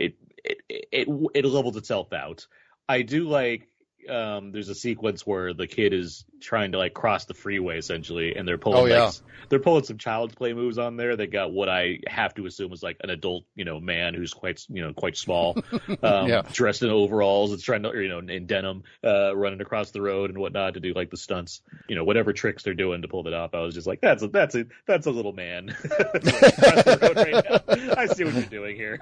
it levels itself out. I do like, there's a sequence where the kid is trying to cross the freeway essentially, and they're pulling they're pulling some child's play moves on there. They got what I have to assume is an adult man who's quite small, dressed in overalls. It's trying to in denim, running across the road and whatnot to do the stunts. Whatever tricks they're doing to pull it off. I was just like, that's a little man. Right now. I see what you're doing here.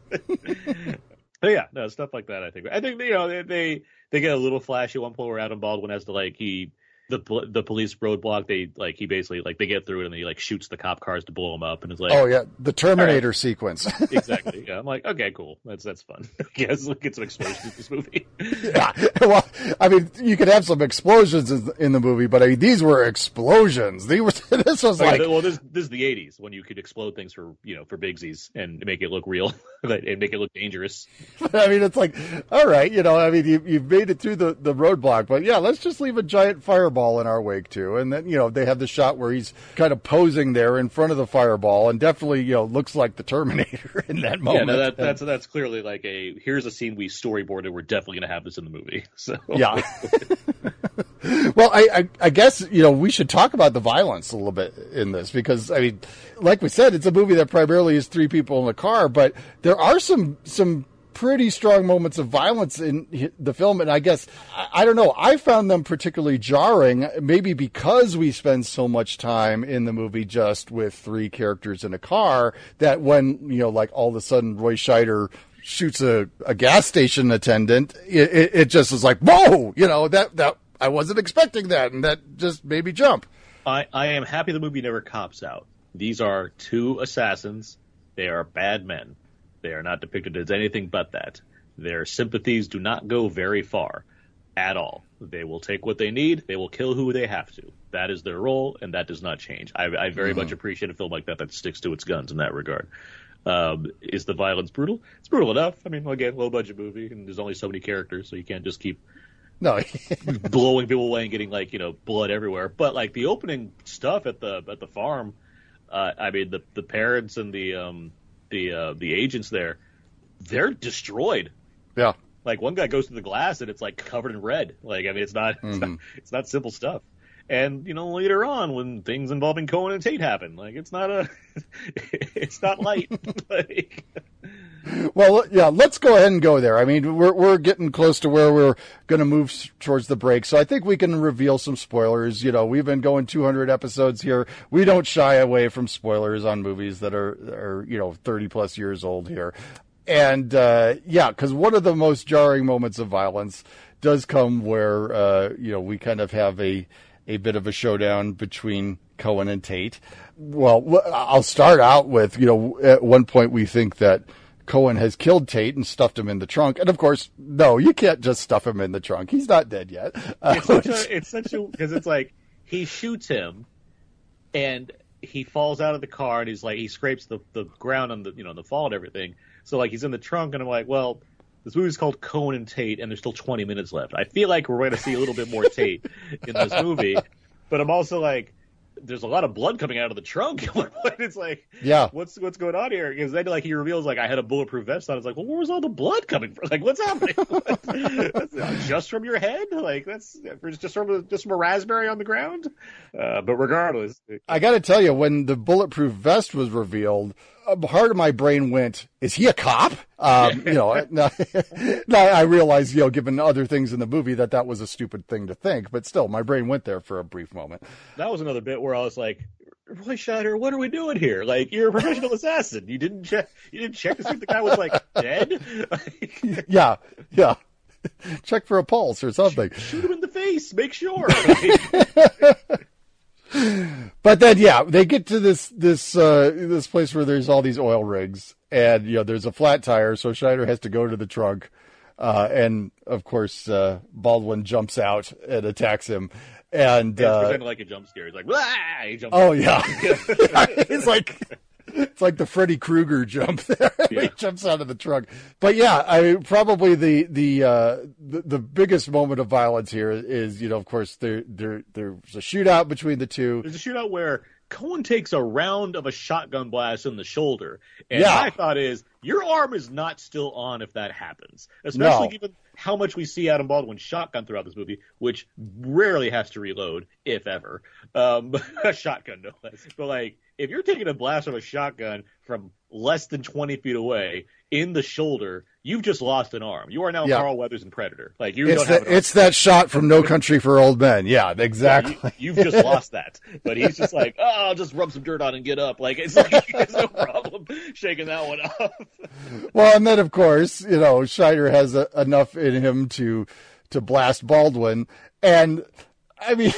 But yeah, no, stuff like that. I think they get a little flashy at one point where Adam Baldwin has to the police roadblock. He basically they get through it and he shoots the cop cars to blow them up, and it's the Terminator sequence. Exactly. Yeah, I'm like, okay, cool. That's fun. Yes, let's get some explosions in this movie. Yeah. Well, I mean, you could have some explosions in the movie, but these were explosions. This was well, this is the 80s when you could explode things for bigsies and make it look real and make it look dangerous. I mean, it's like, all right, you've made it through the roadblock, but yeah, let's just leave a giant fireball in our wake too. And then, they have the shot where he's kind of posing there in front of the fireball and definitely, looks like the Terminator in that moment. Yeah, no, that's clearly here's a scene we storyboarded. We're definitely going to have this in the movie. So yeah. Well, I guess, we should talk about the violence a little bit in this because, I mean, like we said, it's a movie that primarily is three people in a car, but there are some pretty strong moments of violence in the film. And I guess, I don't know, I found them particularly jarring, maybe because we spend so much time in the movie just with three characters in a car that when, all of a sudden Roy Scheider shoots a gas station attendant, it just is like, whoa, that I wasn't expecting that. And that just made me jump. I am happy the movie never cops out. These are two assassins. They are bad men. They are not depicted as anything but that. Their sympathies do not go very far at all. They will take what they need. They will kill who they have to. That is their role, and that does not change. I very much appreciate a film like that sticks to its guns in that regard. Is the violence brutal? It's brutal enough. I mean, again, low-budget movie, and there's only so many characters, so you can't just keep blowing people away and getting blood everywhere. But the opening stuff at the farm, I mean, the parents and the agents there, they're destroyed. Yeah. One guy goes through the glass and it's covered in red. I mean, it's not simple stuff. And, later on when things involving Cohen and Tate happen, it's not it's not light. Well, yeah, let's go ahead and go there. I mean, we're getting close to where we're going to move towards the break. So I think we can reveal some spoilers. We've been going 200 episodes here. We don't shy away from spoilers on movies that are 30 plus years old here. And, because one of the most jarring moments of violence does come where, we kind of have a bit of a showdown between Cohen and Tate. Well, I'll start out with, at one point we think that Cohen has killed Tate and stuffed him in the trunk. And of course, no, you can't just stuff him in the trunk. He's not dead yet. It's such a, because it's like, he shoots him and he falls out of the car and he's like, he scrapes the ground on the, the fall and everything. So like he's in the trunk and I'm like, well, this movie's called Cohen and Tate and there's still 20 minutes left. I feel like we're going to see a little bit more Tate in this movie, but I'm also like, there's a lot of blood coming out of the trunk. It's like, yeah, what's going on here? Because then like he reveals like I had a bulletproof vest on. It's like, well, where was all the blood coming from? Like, what's happening? That's just from your head? Like that's just from a raspberry on the ground. But regardless, I got to tell you, when the bulletproof vest was revealed, part of my brain went, "Is he a cop?" I realized, given other things in the movie, that was a stupid thing to think. But still, my brain went there for a brief moment. That was another bit where I was like, Roy Scheider, what are we doing here? Like, you're a professional assassin. You didn't check to see if the guy was like dead. Yeah. Check for a pulse or something. Shoot him in the face. Make sure. But then, they get to this place where there's all these oil rigs, and there's a flat tire, so Scheider has to go to the trunk, and of course Baldwin jumps out and attacks him, and it's presented like a jump scare. He's like, "Wah!" He jumps. Oh yeah, it's like the Freddy Krueger jump there. Yeah. He jumps out of the trunk. But probably the biggest moment of violence here is, of course, there's a shootout between the two. There's a shootout where Cohen takes a round of a shotgun blast in the shoulder. And my thought is, your arm is not still on if that happens. Especially given how much we see Adam Baldwin's shotgun throughout this movie, which rarely has to reload, if ever. A shotgun, no less. But, like, if you're taking a blast of a shotgun from less than 20 feet away in the shoulder, you've just lost an arm. You are now Carl Weathers in Predator. Like it's that shot from No Country for Old Men. Yeah, exactly. Yeah, you've just lost that. But he's just like, I'll just rub some dirt on and get up. Like, it's like there's no problem shaking that one off. Well, and then of course, Scheider has enough in him to blast Baldwin, and I mean,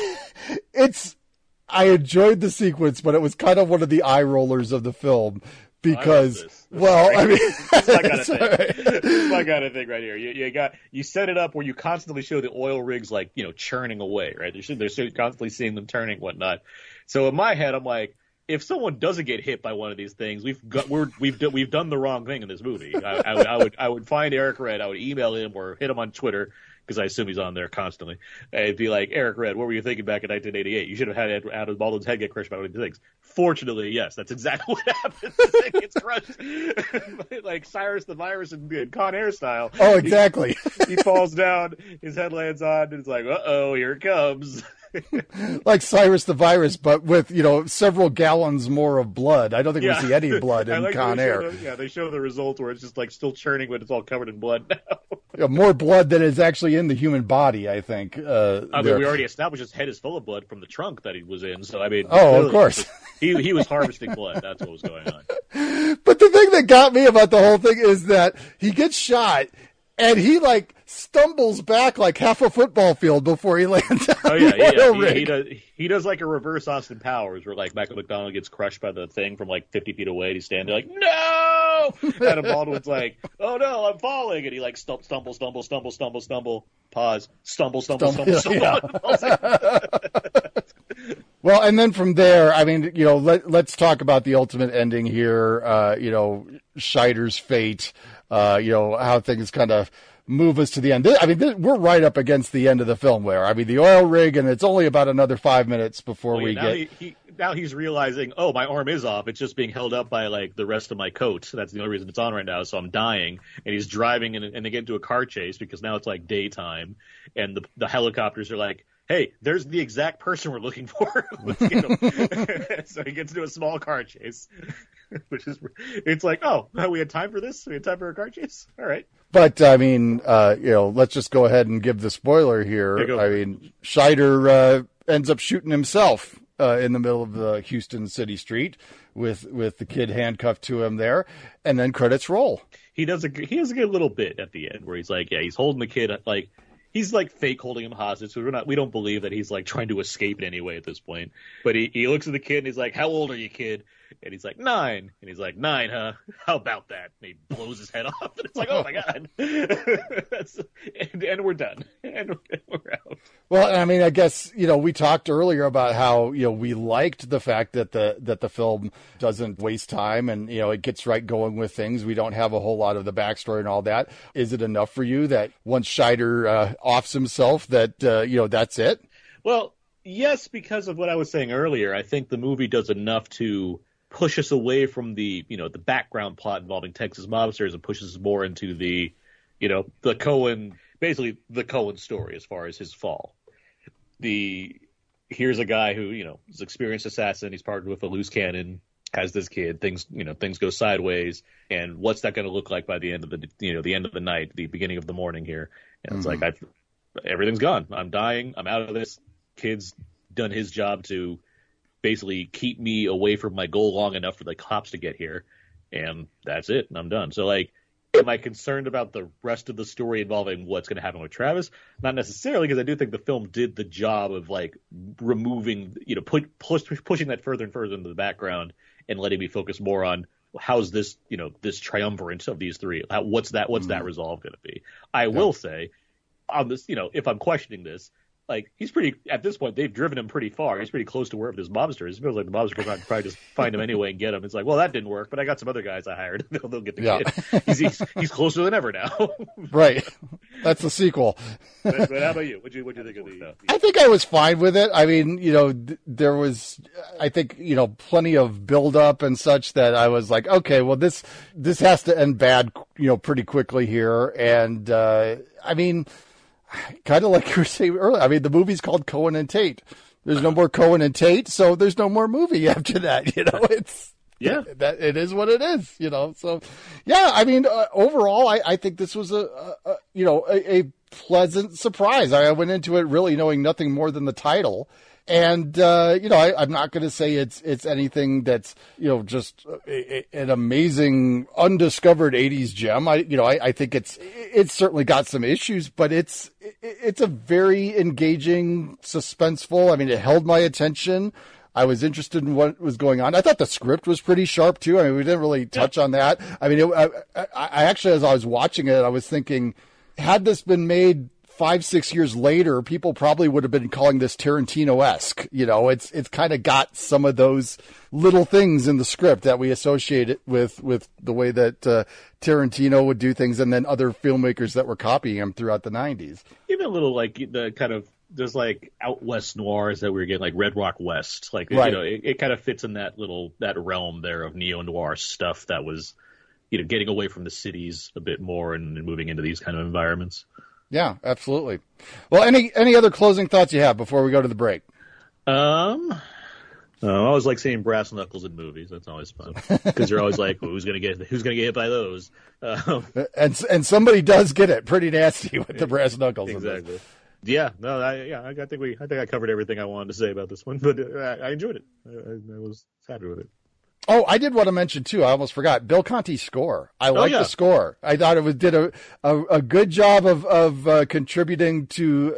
I enjoyed the sequence, but it was kind of one of the eye rollers of the film because, it's my kind of thing. It's my kind of thing right here. You set it up where you constantly show the oil rigs like churning away, right? They're constantly seeing them turning and whatnot. So in my head, I'm like, if someone doesn't get hit by one of these things, we've done the wrong thing in this movie. I would find Eric Red, I would email him or hit him on Twitter, because I assume he's on there constantly. It'd be like, Eric Red, what were you thinking back in 1988? You should have had Adam Baldwin's head get crushed by one of these things. Fortunately, yes, that's exactly what happens. His head gets crushed. Like Cyrus the Virus in Con Air style. Oh, exactly. He falls down, his head lands on, and it's like, uh-oh, here it comes. Like Cyrus the Virus, but with, several gallons more of blood. I don't think we see any blood in Con Air. They show the result where it's just like still churning, but it's all covered in blood now. More blood than is actually in the human body, I think. We already established his head is full of blood from the trunk that he was in, so I mean... Oh, of course. He was harvesting blood. That's what was going on. But the thing that got me about the whole thing is that he gets shot, and he, stumbles back like half a football field before he lands on the rig. He does like a reverse Austin Powers, where Michael McDonald gets crushed by the thing from 50 feet away, and he's standing there like, no! Adam Baldwin's like, oh no, I'm falling, and he stumble, pause, stumble. Yeah. Well, and then from there, I mean, let's talk about the ultimate ending here, Scheider's fate, how things kind of move us to the end. We're right up against the end of the film where, the oil rig, and it's only about another 5 minutes before now he's realizing, oh, my arm is off. It's just being held up by the rest of my coat. That's the only reason it's on right now. So I'm dying. And he's driving and they get into a car chase because now it's daytime. And the helicopters are like, hey, there's the exact person we're looking for. Let's get him. So he gets into a small car chase, it's like, oh, we had time for this? We had time for a car chase? All right. But, let's just go ahead and give the spoiler here. Scheider ends up shooting himself in the middle of the Houston City Street with the kid handcuffed to him there, and then credits roll. He has a good little bit at the end where he's like, he's holding the kid, he's like fake holding him hostage, so we don't believe that he's like trying to escape in any way at this point. But he looks at the kid and he's like, "How old are you, kid?" And he's like, 9. And he's like, 9, huh? How about that? And he blows his head off. And it's like, oh my God. and we're done. And we're out. Well, I mean, I guess, we talked earlier about how, we liked the fact that the film doesn't waste time and, it gets right going with things. We don't have a whole lot of the backstory and all that. Is it enough for you that once Scheider offs himself that, that's it? Well, yes, because of what I was saying earlier. I think the movie does enough to push us away from the background plot involving Texas mobsters and pushes us more into the Coen, basically the Coen story as far as his fall. Here's a guy who, is an experienced assassin. He's partnered with a loose cannon, has this kid, things go sideways. And what's that going to look like by the end of the end of the night, the beginning of the morning here? And it's like, everything's gone. I'm dying. I'm out of this. Kid's done his job to basically keep me away from my goal long enough for the cops to get here, and that's it, and I'm done. So, am I concerned about the rest of the story involving what's going to happen with Travis? Not necessarily, because I do think the film did the job of, removing, pushing that further and further into the background and letting me focus more on how's this, this triumvirate of these three, what's that resolve going to be? I will say, on this, if I'm questioning this, he's pretty, at this point, they've driven him pretty far. He's pretty close to wherever this mobster is. It feels like the mobster will probably just find him anyway and get him. It's like, well, that didn't work, but I got some other guys I hired. They'll get the kid. He's closer than ever now. Right. That's the sequel. But how about you? What'd you think of the I think I was fine with it. I mean, there was, I think, plenty of build up and such that I was like, okay, well, this has to end bad, pretty quickly here. And, I mean, kind of like you were saying earlier, I mean, the movie's called Coen and Tate. There's no more Coen and Tate, so there's no more movie after that. It's that it is what it is. So yeah, I mean, overall, I think this was a pleasant surprise. I went into it really knowing nothing more than the title. And, I'm not going to say it's anything that's, just an amazing undiscovered 80s gem. I think it's certainly got some issues, but it's a very engaging, suspenseful. I mean, it held my attention. I was interested in what was going on. I thought the script was pretty sharp too. I mean, we didn't really touch on that. I mean, I actually, as I was watching it, I was thinking, had this been made 5-6 years later, people probably would have been calling this Tarantino-esque. It's kind of got some of those little things in the script that we associate it with the way that Tarantino would do things, and then other filmmakers that were copying him throughout the 90s. Even a little the kind of, there's out west noirs that we were getting, like Red Rock West. Right. It kind of fits in that realm there of neo-noir stuff that was, getting away from the cities a bit more and moving into these kind of environments. Yeah, absolutely. Well, any other closing thoughts you have before we go to the break? I always like seeing brass knuckles in movies. That's always fun because you're always like, well, who's gonna get hit by those? And somebody does get it pretty nasty with the brass knuckles. Exactly. Yeah. No. I think I covered everything I wanted to say about this one, but I enjoyed it. I was happy with it. Oh, I did want to mention too. I almost forgot Bill Conti's score. I like the score. I thought it did a good job of contributing to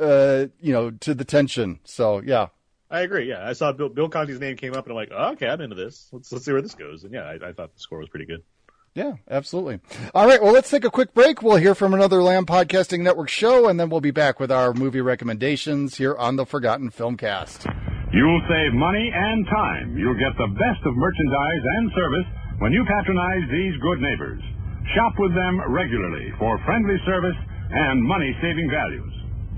to the tension. So yeah, I agree. Yeah, I saw Bill Conti's name came up, and I'm like, oh, okay, I'm into this. Let's see where this goes. And yeah, I thought the score was pretty good. Yeah, absolutely. All right, well, let's take a quick break. We'll hear from another Lamb Podcasting Network show, and then we'll be back with our movie recommendations here on the Forgotten Filmcast. You'll save money and time. You'll get the best of merchandise and service when you patronize these good neighbors. Shop with them regularly for friendly service and money-saving values.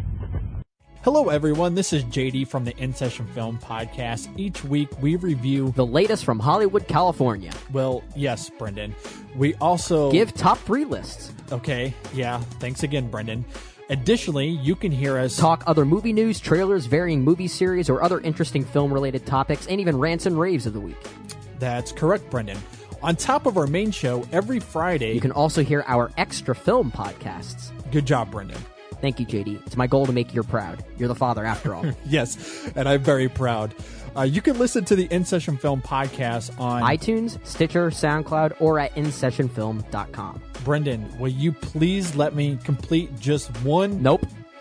Hello, everyone. This is JD from the In Session Film Podcast. Each week, we review the latest from Hollywood, California. Well, yes, Brendan. We also give top 3 lists. Okay. Yeah. Thanks again, Brendan. Additionally, you can hear us talk other movie news, trailers, varying movie series, or other interesting film-related topics, and even rants and raves of the week. That's correct, Brendan. On top of our main show, every Friday, you can also hear our extra film podcasts. Good job, Brendan. Thank you, JD. It's my goal to make you proud. You're the father, after all. Yes, and I'm very proud. You can listen to the In Session Film Podcast on iTunes, Stitcher, SoundCloud, or at InSessionFilm.com. Brendan, will you please let me complete just one? Nope.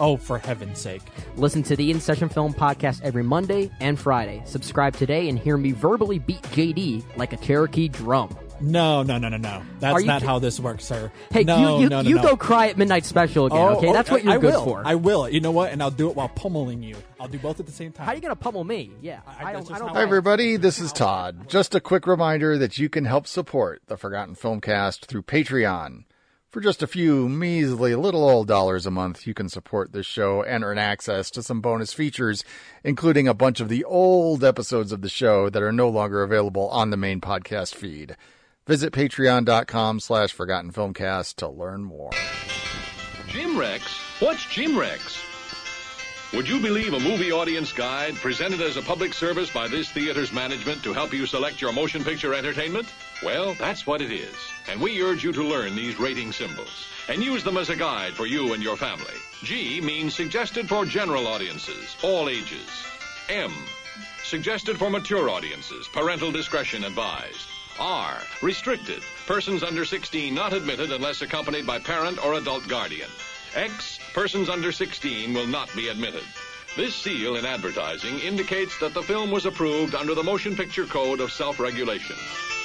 Oh, for heaven's sake. Listen to the In Session Film Podcast every Monday and Friday. Subscribe today and hear me verbally beat JD like a Cherokee drum. No. That's not how this works, sir. Hey, you go cry at Midnight Special again, okay? That's what you're good for. I will. You know what? And I'll do it while pummeling you. I'll do both at the same time. How are you going to pummel me? Yeah. I don't Hi, everybody. This is Todd. Just a quick reminder that you can help support the Forgotten Filmcast through Patreon. For just a few measly little old dollars a month, you can support this show and earn access to some bonus features, including a bunch of the old episodes of the show that are no longer available on the main podcast feed. Visit patreon.com/ForgottenFilmcast to learn more. Jim Rex? What's Jim Rex? Would you believe a movie audience guide presented as a public service by this theater's management to help you select your motion picture entertainment? Well, that's what it is. And we urge you to learn these rating symbols and use them as a guide for you and your family. G means suggested for general audiences, all ages. M, suggested for mature audiences, parental discretion advised. R, restricted, persons under 16 not admitted unless accompanied by parent or adult guardian. X, persons under 16 will not be admitted. This seal in advertising indicates that the film was approved under the Motion Picture Code of Self-Regulation.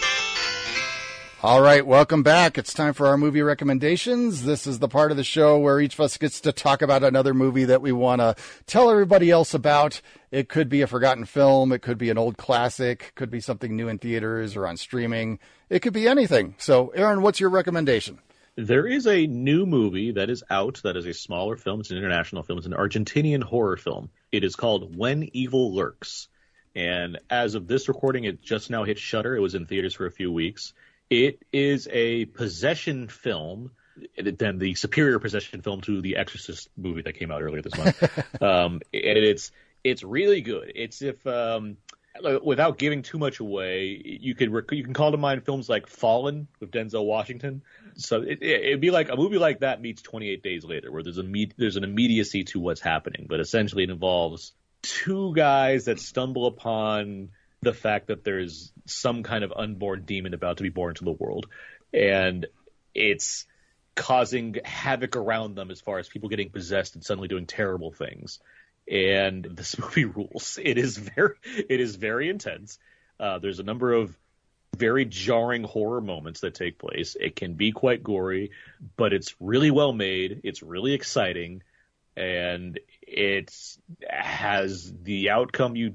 All right, welcome back. It's time for our movie recommendations. This is the part of the show where each of us gets to talk about another movie that we want to tell everybody else about. It could be a forgotten film. It could be an old classic. It could be something new in theaters or on streaming. It could be anything. So, Aaron, what's your recommendation? There is a new movie that is out that is a smaller film. It's an international film. It's an Argentinian horror film. It is called When Evil Lurks. And as of this recording, it just now hit Shudder. It was in theaters for a few weeks. It is a possession film, then the superior possession film to the Exorcist movie that came out earlier this month. And it's really good. It's if without giving too much away, you can call to mind films like Fallen with Denzel Washington. So it'd be like a movie like that meets 28 Days Later, where there's an immediacy to what's happening, but essentially it involves two guys that stumble upon the fact that there's some kind of unborn demon about to be born into the world, and it's causing havoc around them as far as people getting possessed and suddenly doing terrible things. And this movie rules. It is very intense. There's a number of very jarring horror moments that take place. It can be quite gory, but it's really well made. It's really exciting, and it has the outcome you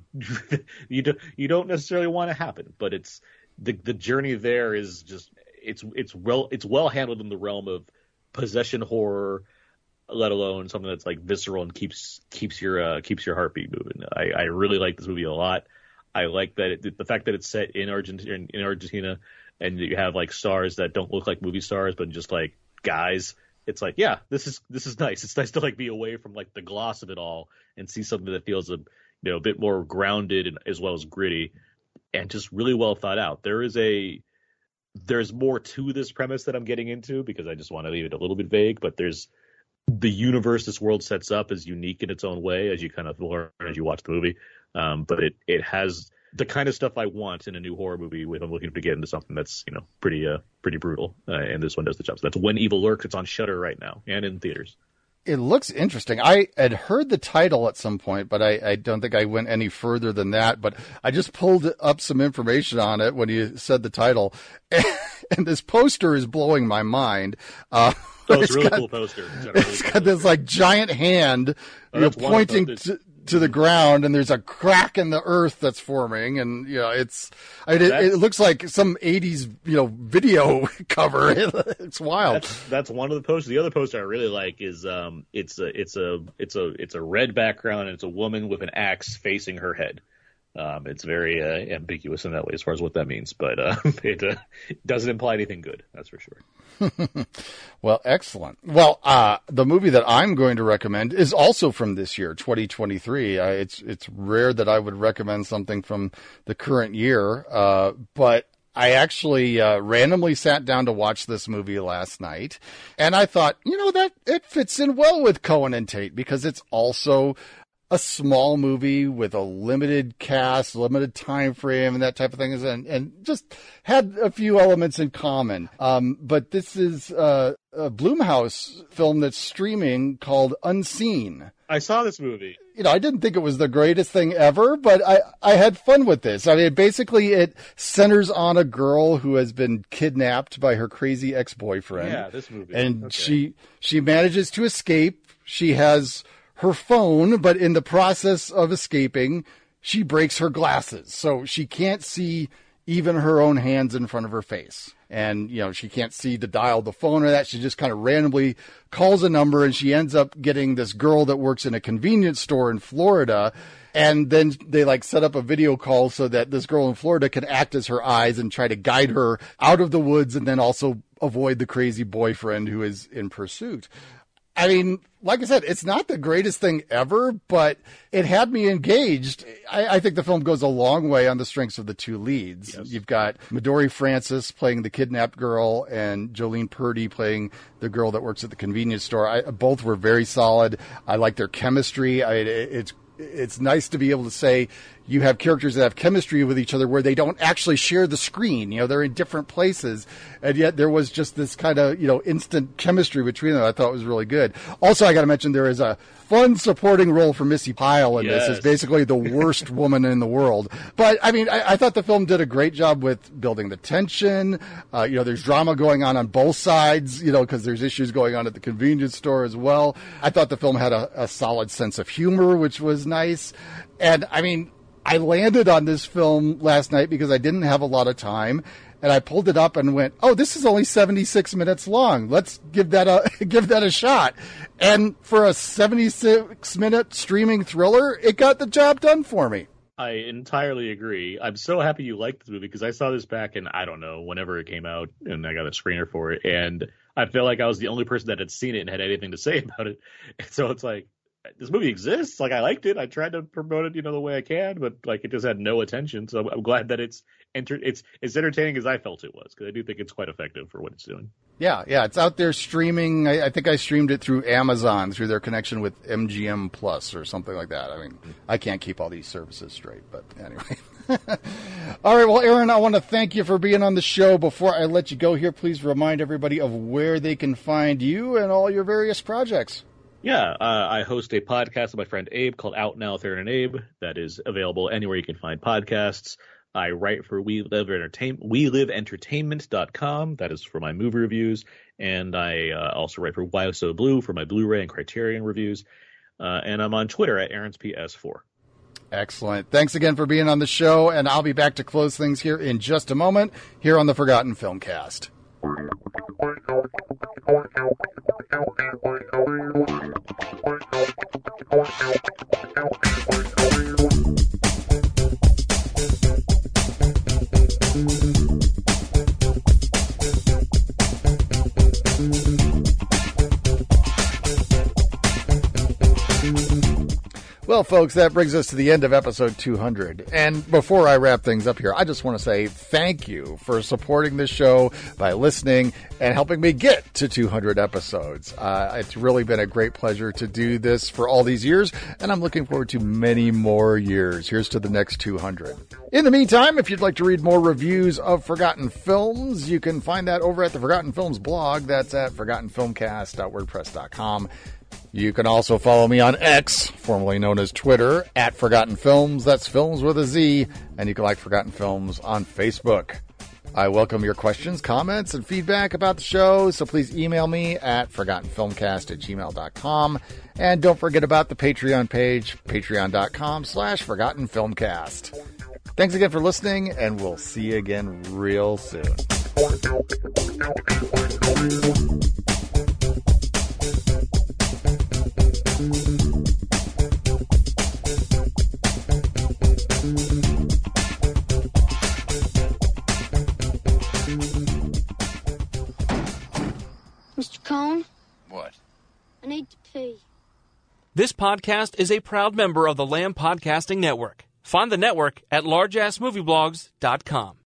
don't necessarily want to happen. But it's the journey there is just it's well handled in the realm of possession horror, let alone something that's like visceral and keeps your heartbeat moving. I really like this movie a lot. I like that the fact that it's set in Argentina, and you have like stars that don't look like movie stars, but just like guys. It's like, yeah, this is nice. It's nice to like be away from like the gloss of it all and see something that feels a bit more grounded and as well as gritty and just really well thought out. There's more to this premise that I'm getting into because I just want to leave it a little bit vague, but there's the universe this world sets up is unique in its own way, as you kind of learn as you watch the movie. But it has the kind of stuff I want in a new horror movie if I'm looking to get into something that's pretty brutal. And this one does the job. So that's When Evil Lurks. It's on Shudder right now and in theaters. It looks interesting. I had heard the title at some point, but I don't think I went any further than that. But I just pulled up some information on it when you said the title, and this poster is blowing my mind. It's a really cool poster. It's got this like giant hand pointing to the ground, and there's a crack in the earth that's forming, and it looks like some 80s video cover. It's wild. That's one of the posters. The other poster I really like is it's a red background, and it's a woman with an axe facing her head. It's very ambiguous in that way as far as what that means, but it doesn't imply anything good, that's for sure. Well, excellent. Well, the movie that I'm going to recommend is also from this year, 2023. It's rare that I would recommend something from the current year, but I actually randomly sat down to watch this movie last night, and I thought, that it fits in well with Cohen and Tate because it's also a small movie with a limited cast, limited time frame, and that type of thing, and just had a few elements in common. But this is a Blumhouse film that's streaming called Unseen. I saw this movie. I didn't think it was the greatest thing ever, but I had fun with this. I mean, basically it centers on a girl who has been kidnapped by her crazy ex-boyfriend. Yeah, this movie. And she manages to escape. She has her phone, but in the process of escaping, she breaks her glasses. So she can't see even her own hands in front of her face. And, she can't see to dial the phone or that. She just kind of randomly calls a number, and she ends up getting this girl that works in a convenience store in Florida. And then they set up a video call so that this girl in Florida can act as her eyes and try to guide her out of the woods and then also avoid the crazy boyfriend who is in pursuit. I mean, like I said, it's not the greatest thing ever, but it had me engaged. I think the film goes a long way on the strengths of the two leads. Yes. You've got Midori Francis playing the kidnapped girl and Jolene Purdy playing the girl that works at the convenience store. Both were very solid. I like their chemistry. It's nice to be able to say you have characters that have chemistry with each other where they don't actually share the screen. They're in different places. And yet there was just this kind of, instant chemistry between them. I thought was really good. Also, I got to mention there is a fun supporting role for Missy Pyle in this. It's basically the worst woman in the world. But, I mean, I thought the film did a great job with building the tension. There's drama going on both sides, because there's issues going on at the convenience store as well. I thought the film had a solid sense of humor, which was nice. And, I mean, I landed on this film last night because I didn't have a lot of time, and I pulled it up and went, "Oh, this is only 76 minutes long. Let's give that a shot." And for a 76-minute streaming thriller, it got the job done for me. I entirely agree. I'm so happy you liked this movie because I saw this back in, I don't know, whenever it came out, and I got a screener for it, and I feel like I was the only person that had seen it and had anything to say about it. And so it's like, this movie exists. I liked it. I tried to promote it, the way I can, but it just had no attention. So I'm glad that it's entertaining as I felt it was, because I do think it's quite effective for what it's doing. Yeah, it's out there streaming. I think I streamed it through Amazon through their connection with MGM Plus or something like that. I mean, I can't keep all these services straight, but anyway. All right, well, Aaron, I want to thank you for being on the show. Before I let you go here, please remind everybody of where they can find you and all your various projects. Yeah, I host a podcast with my friend Abe called Out Now with Aaron and Abe that is available anywhere you can find podcasts. I write for WeLiveEntertainment.com. That is for my movie reviews. And I also write for Why So Blue for my Blu-ray and Criterion reviews. And I'm on Twitter at AaronsPS4. Excellent. Thanks again for being on the show. And I'll be back to close things here in just a moment here on the Forgotten Filmcast. Well, folks, that brings us to the end of episode 200. And before I wrap things up here, I just want to say thank you for supporting this show by listening and helping me get to 200 episodes. It's really been a great pleasure to do this for all these years, and I'm looking forward to many more years. Here's to the next 200. In the meantime, if you'd like to read more reviews of Forgotten Films, you can find that over at the Forgotten Films blog. That's at ForgottenFilmcast.wordpress.com. You can also follow me on X, formerly known as Twitter, at Forgotten Films. That's films with a Z. And you can like Forgotten Films on Facebook. I welcome your questions, comments, and feedback about the show, so please email me at ForgottenFilmcast@gmail.com. And don't forget about the Patreon page, patreon.com/ForgottenFilmcast. Thanks again for listening, and we'll see you again real soon. Mr. Cohn? What? I need to pee. This podcast is a proud member of the Lamb Podcasting Network. Find the network at largeassmovieblogs.com.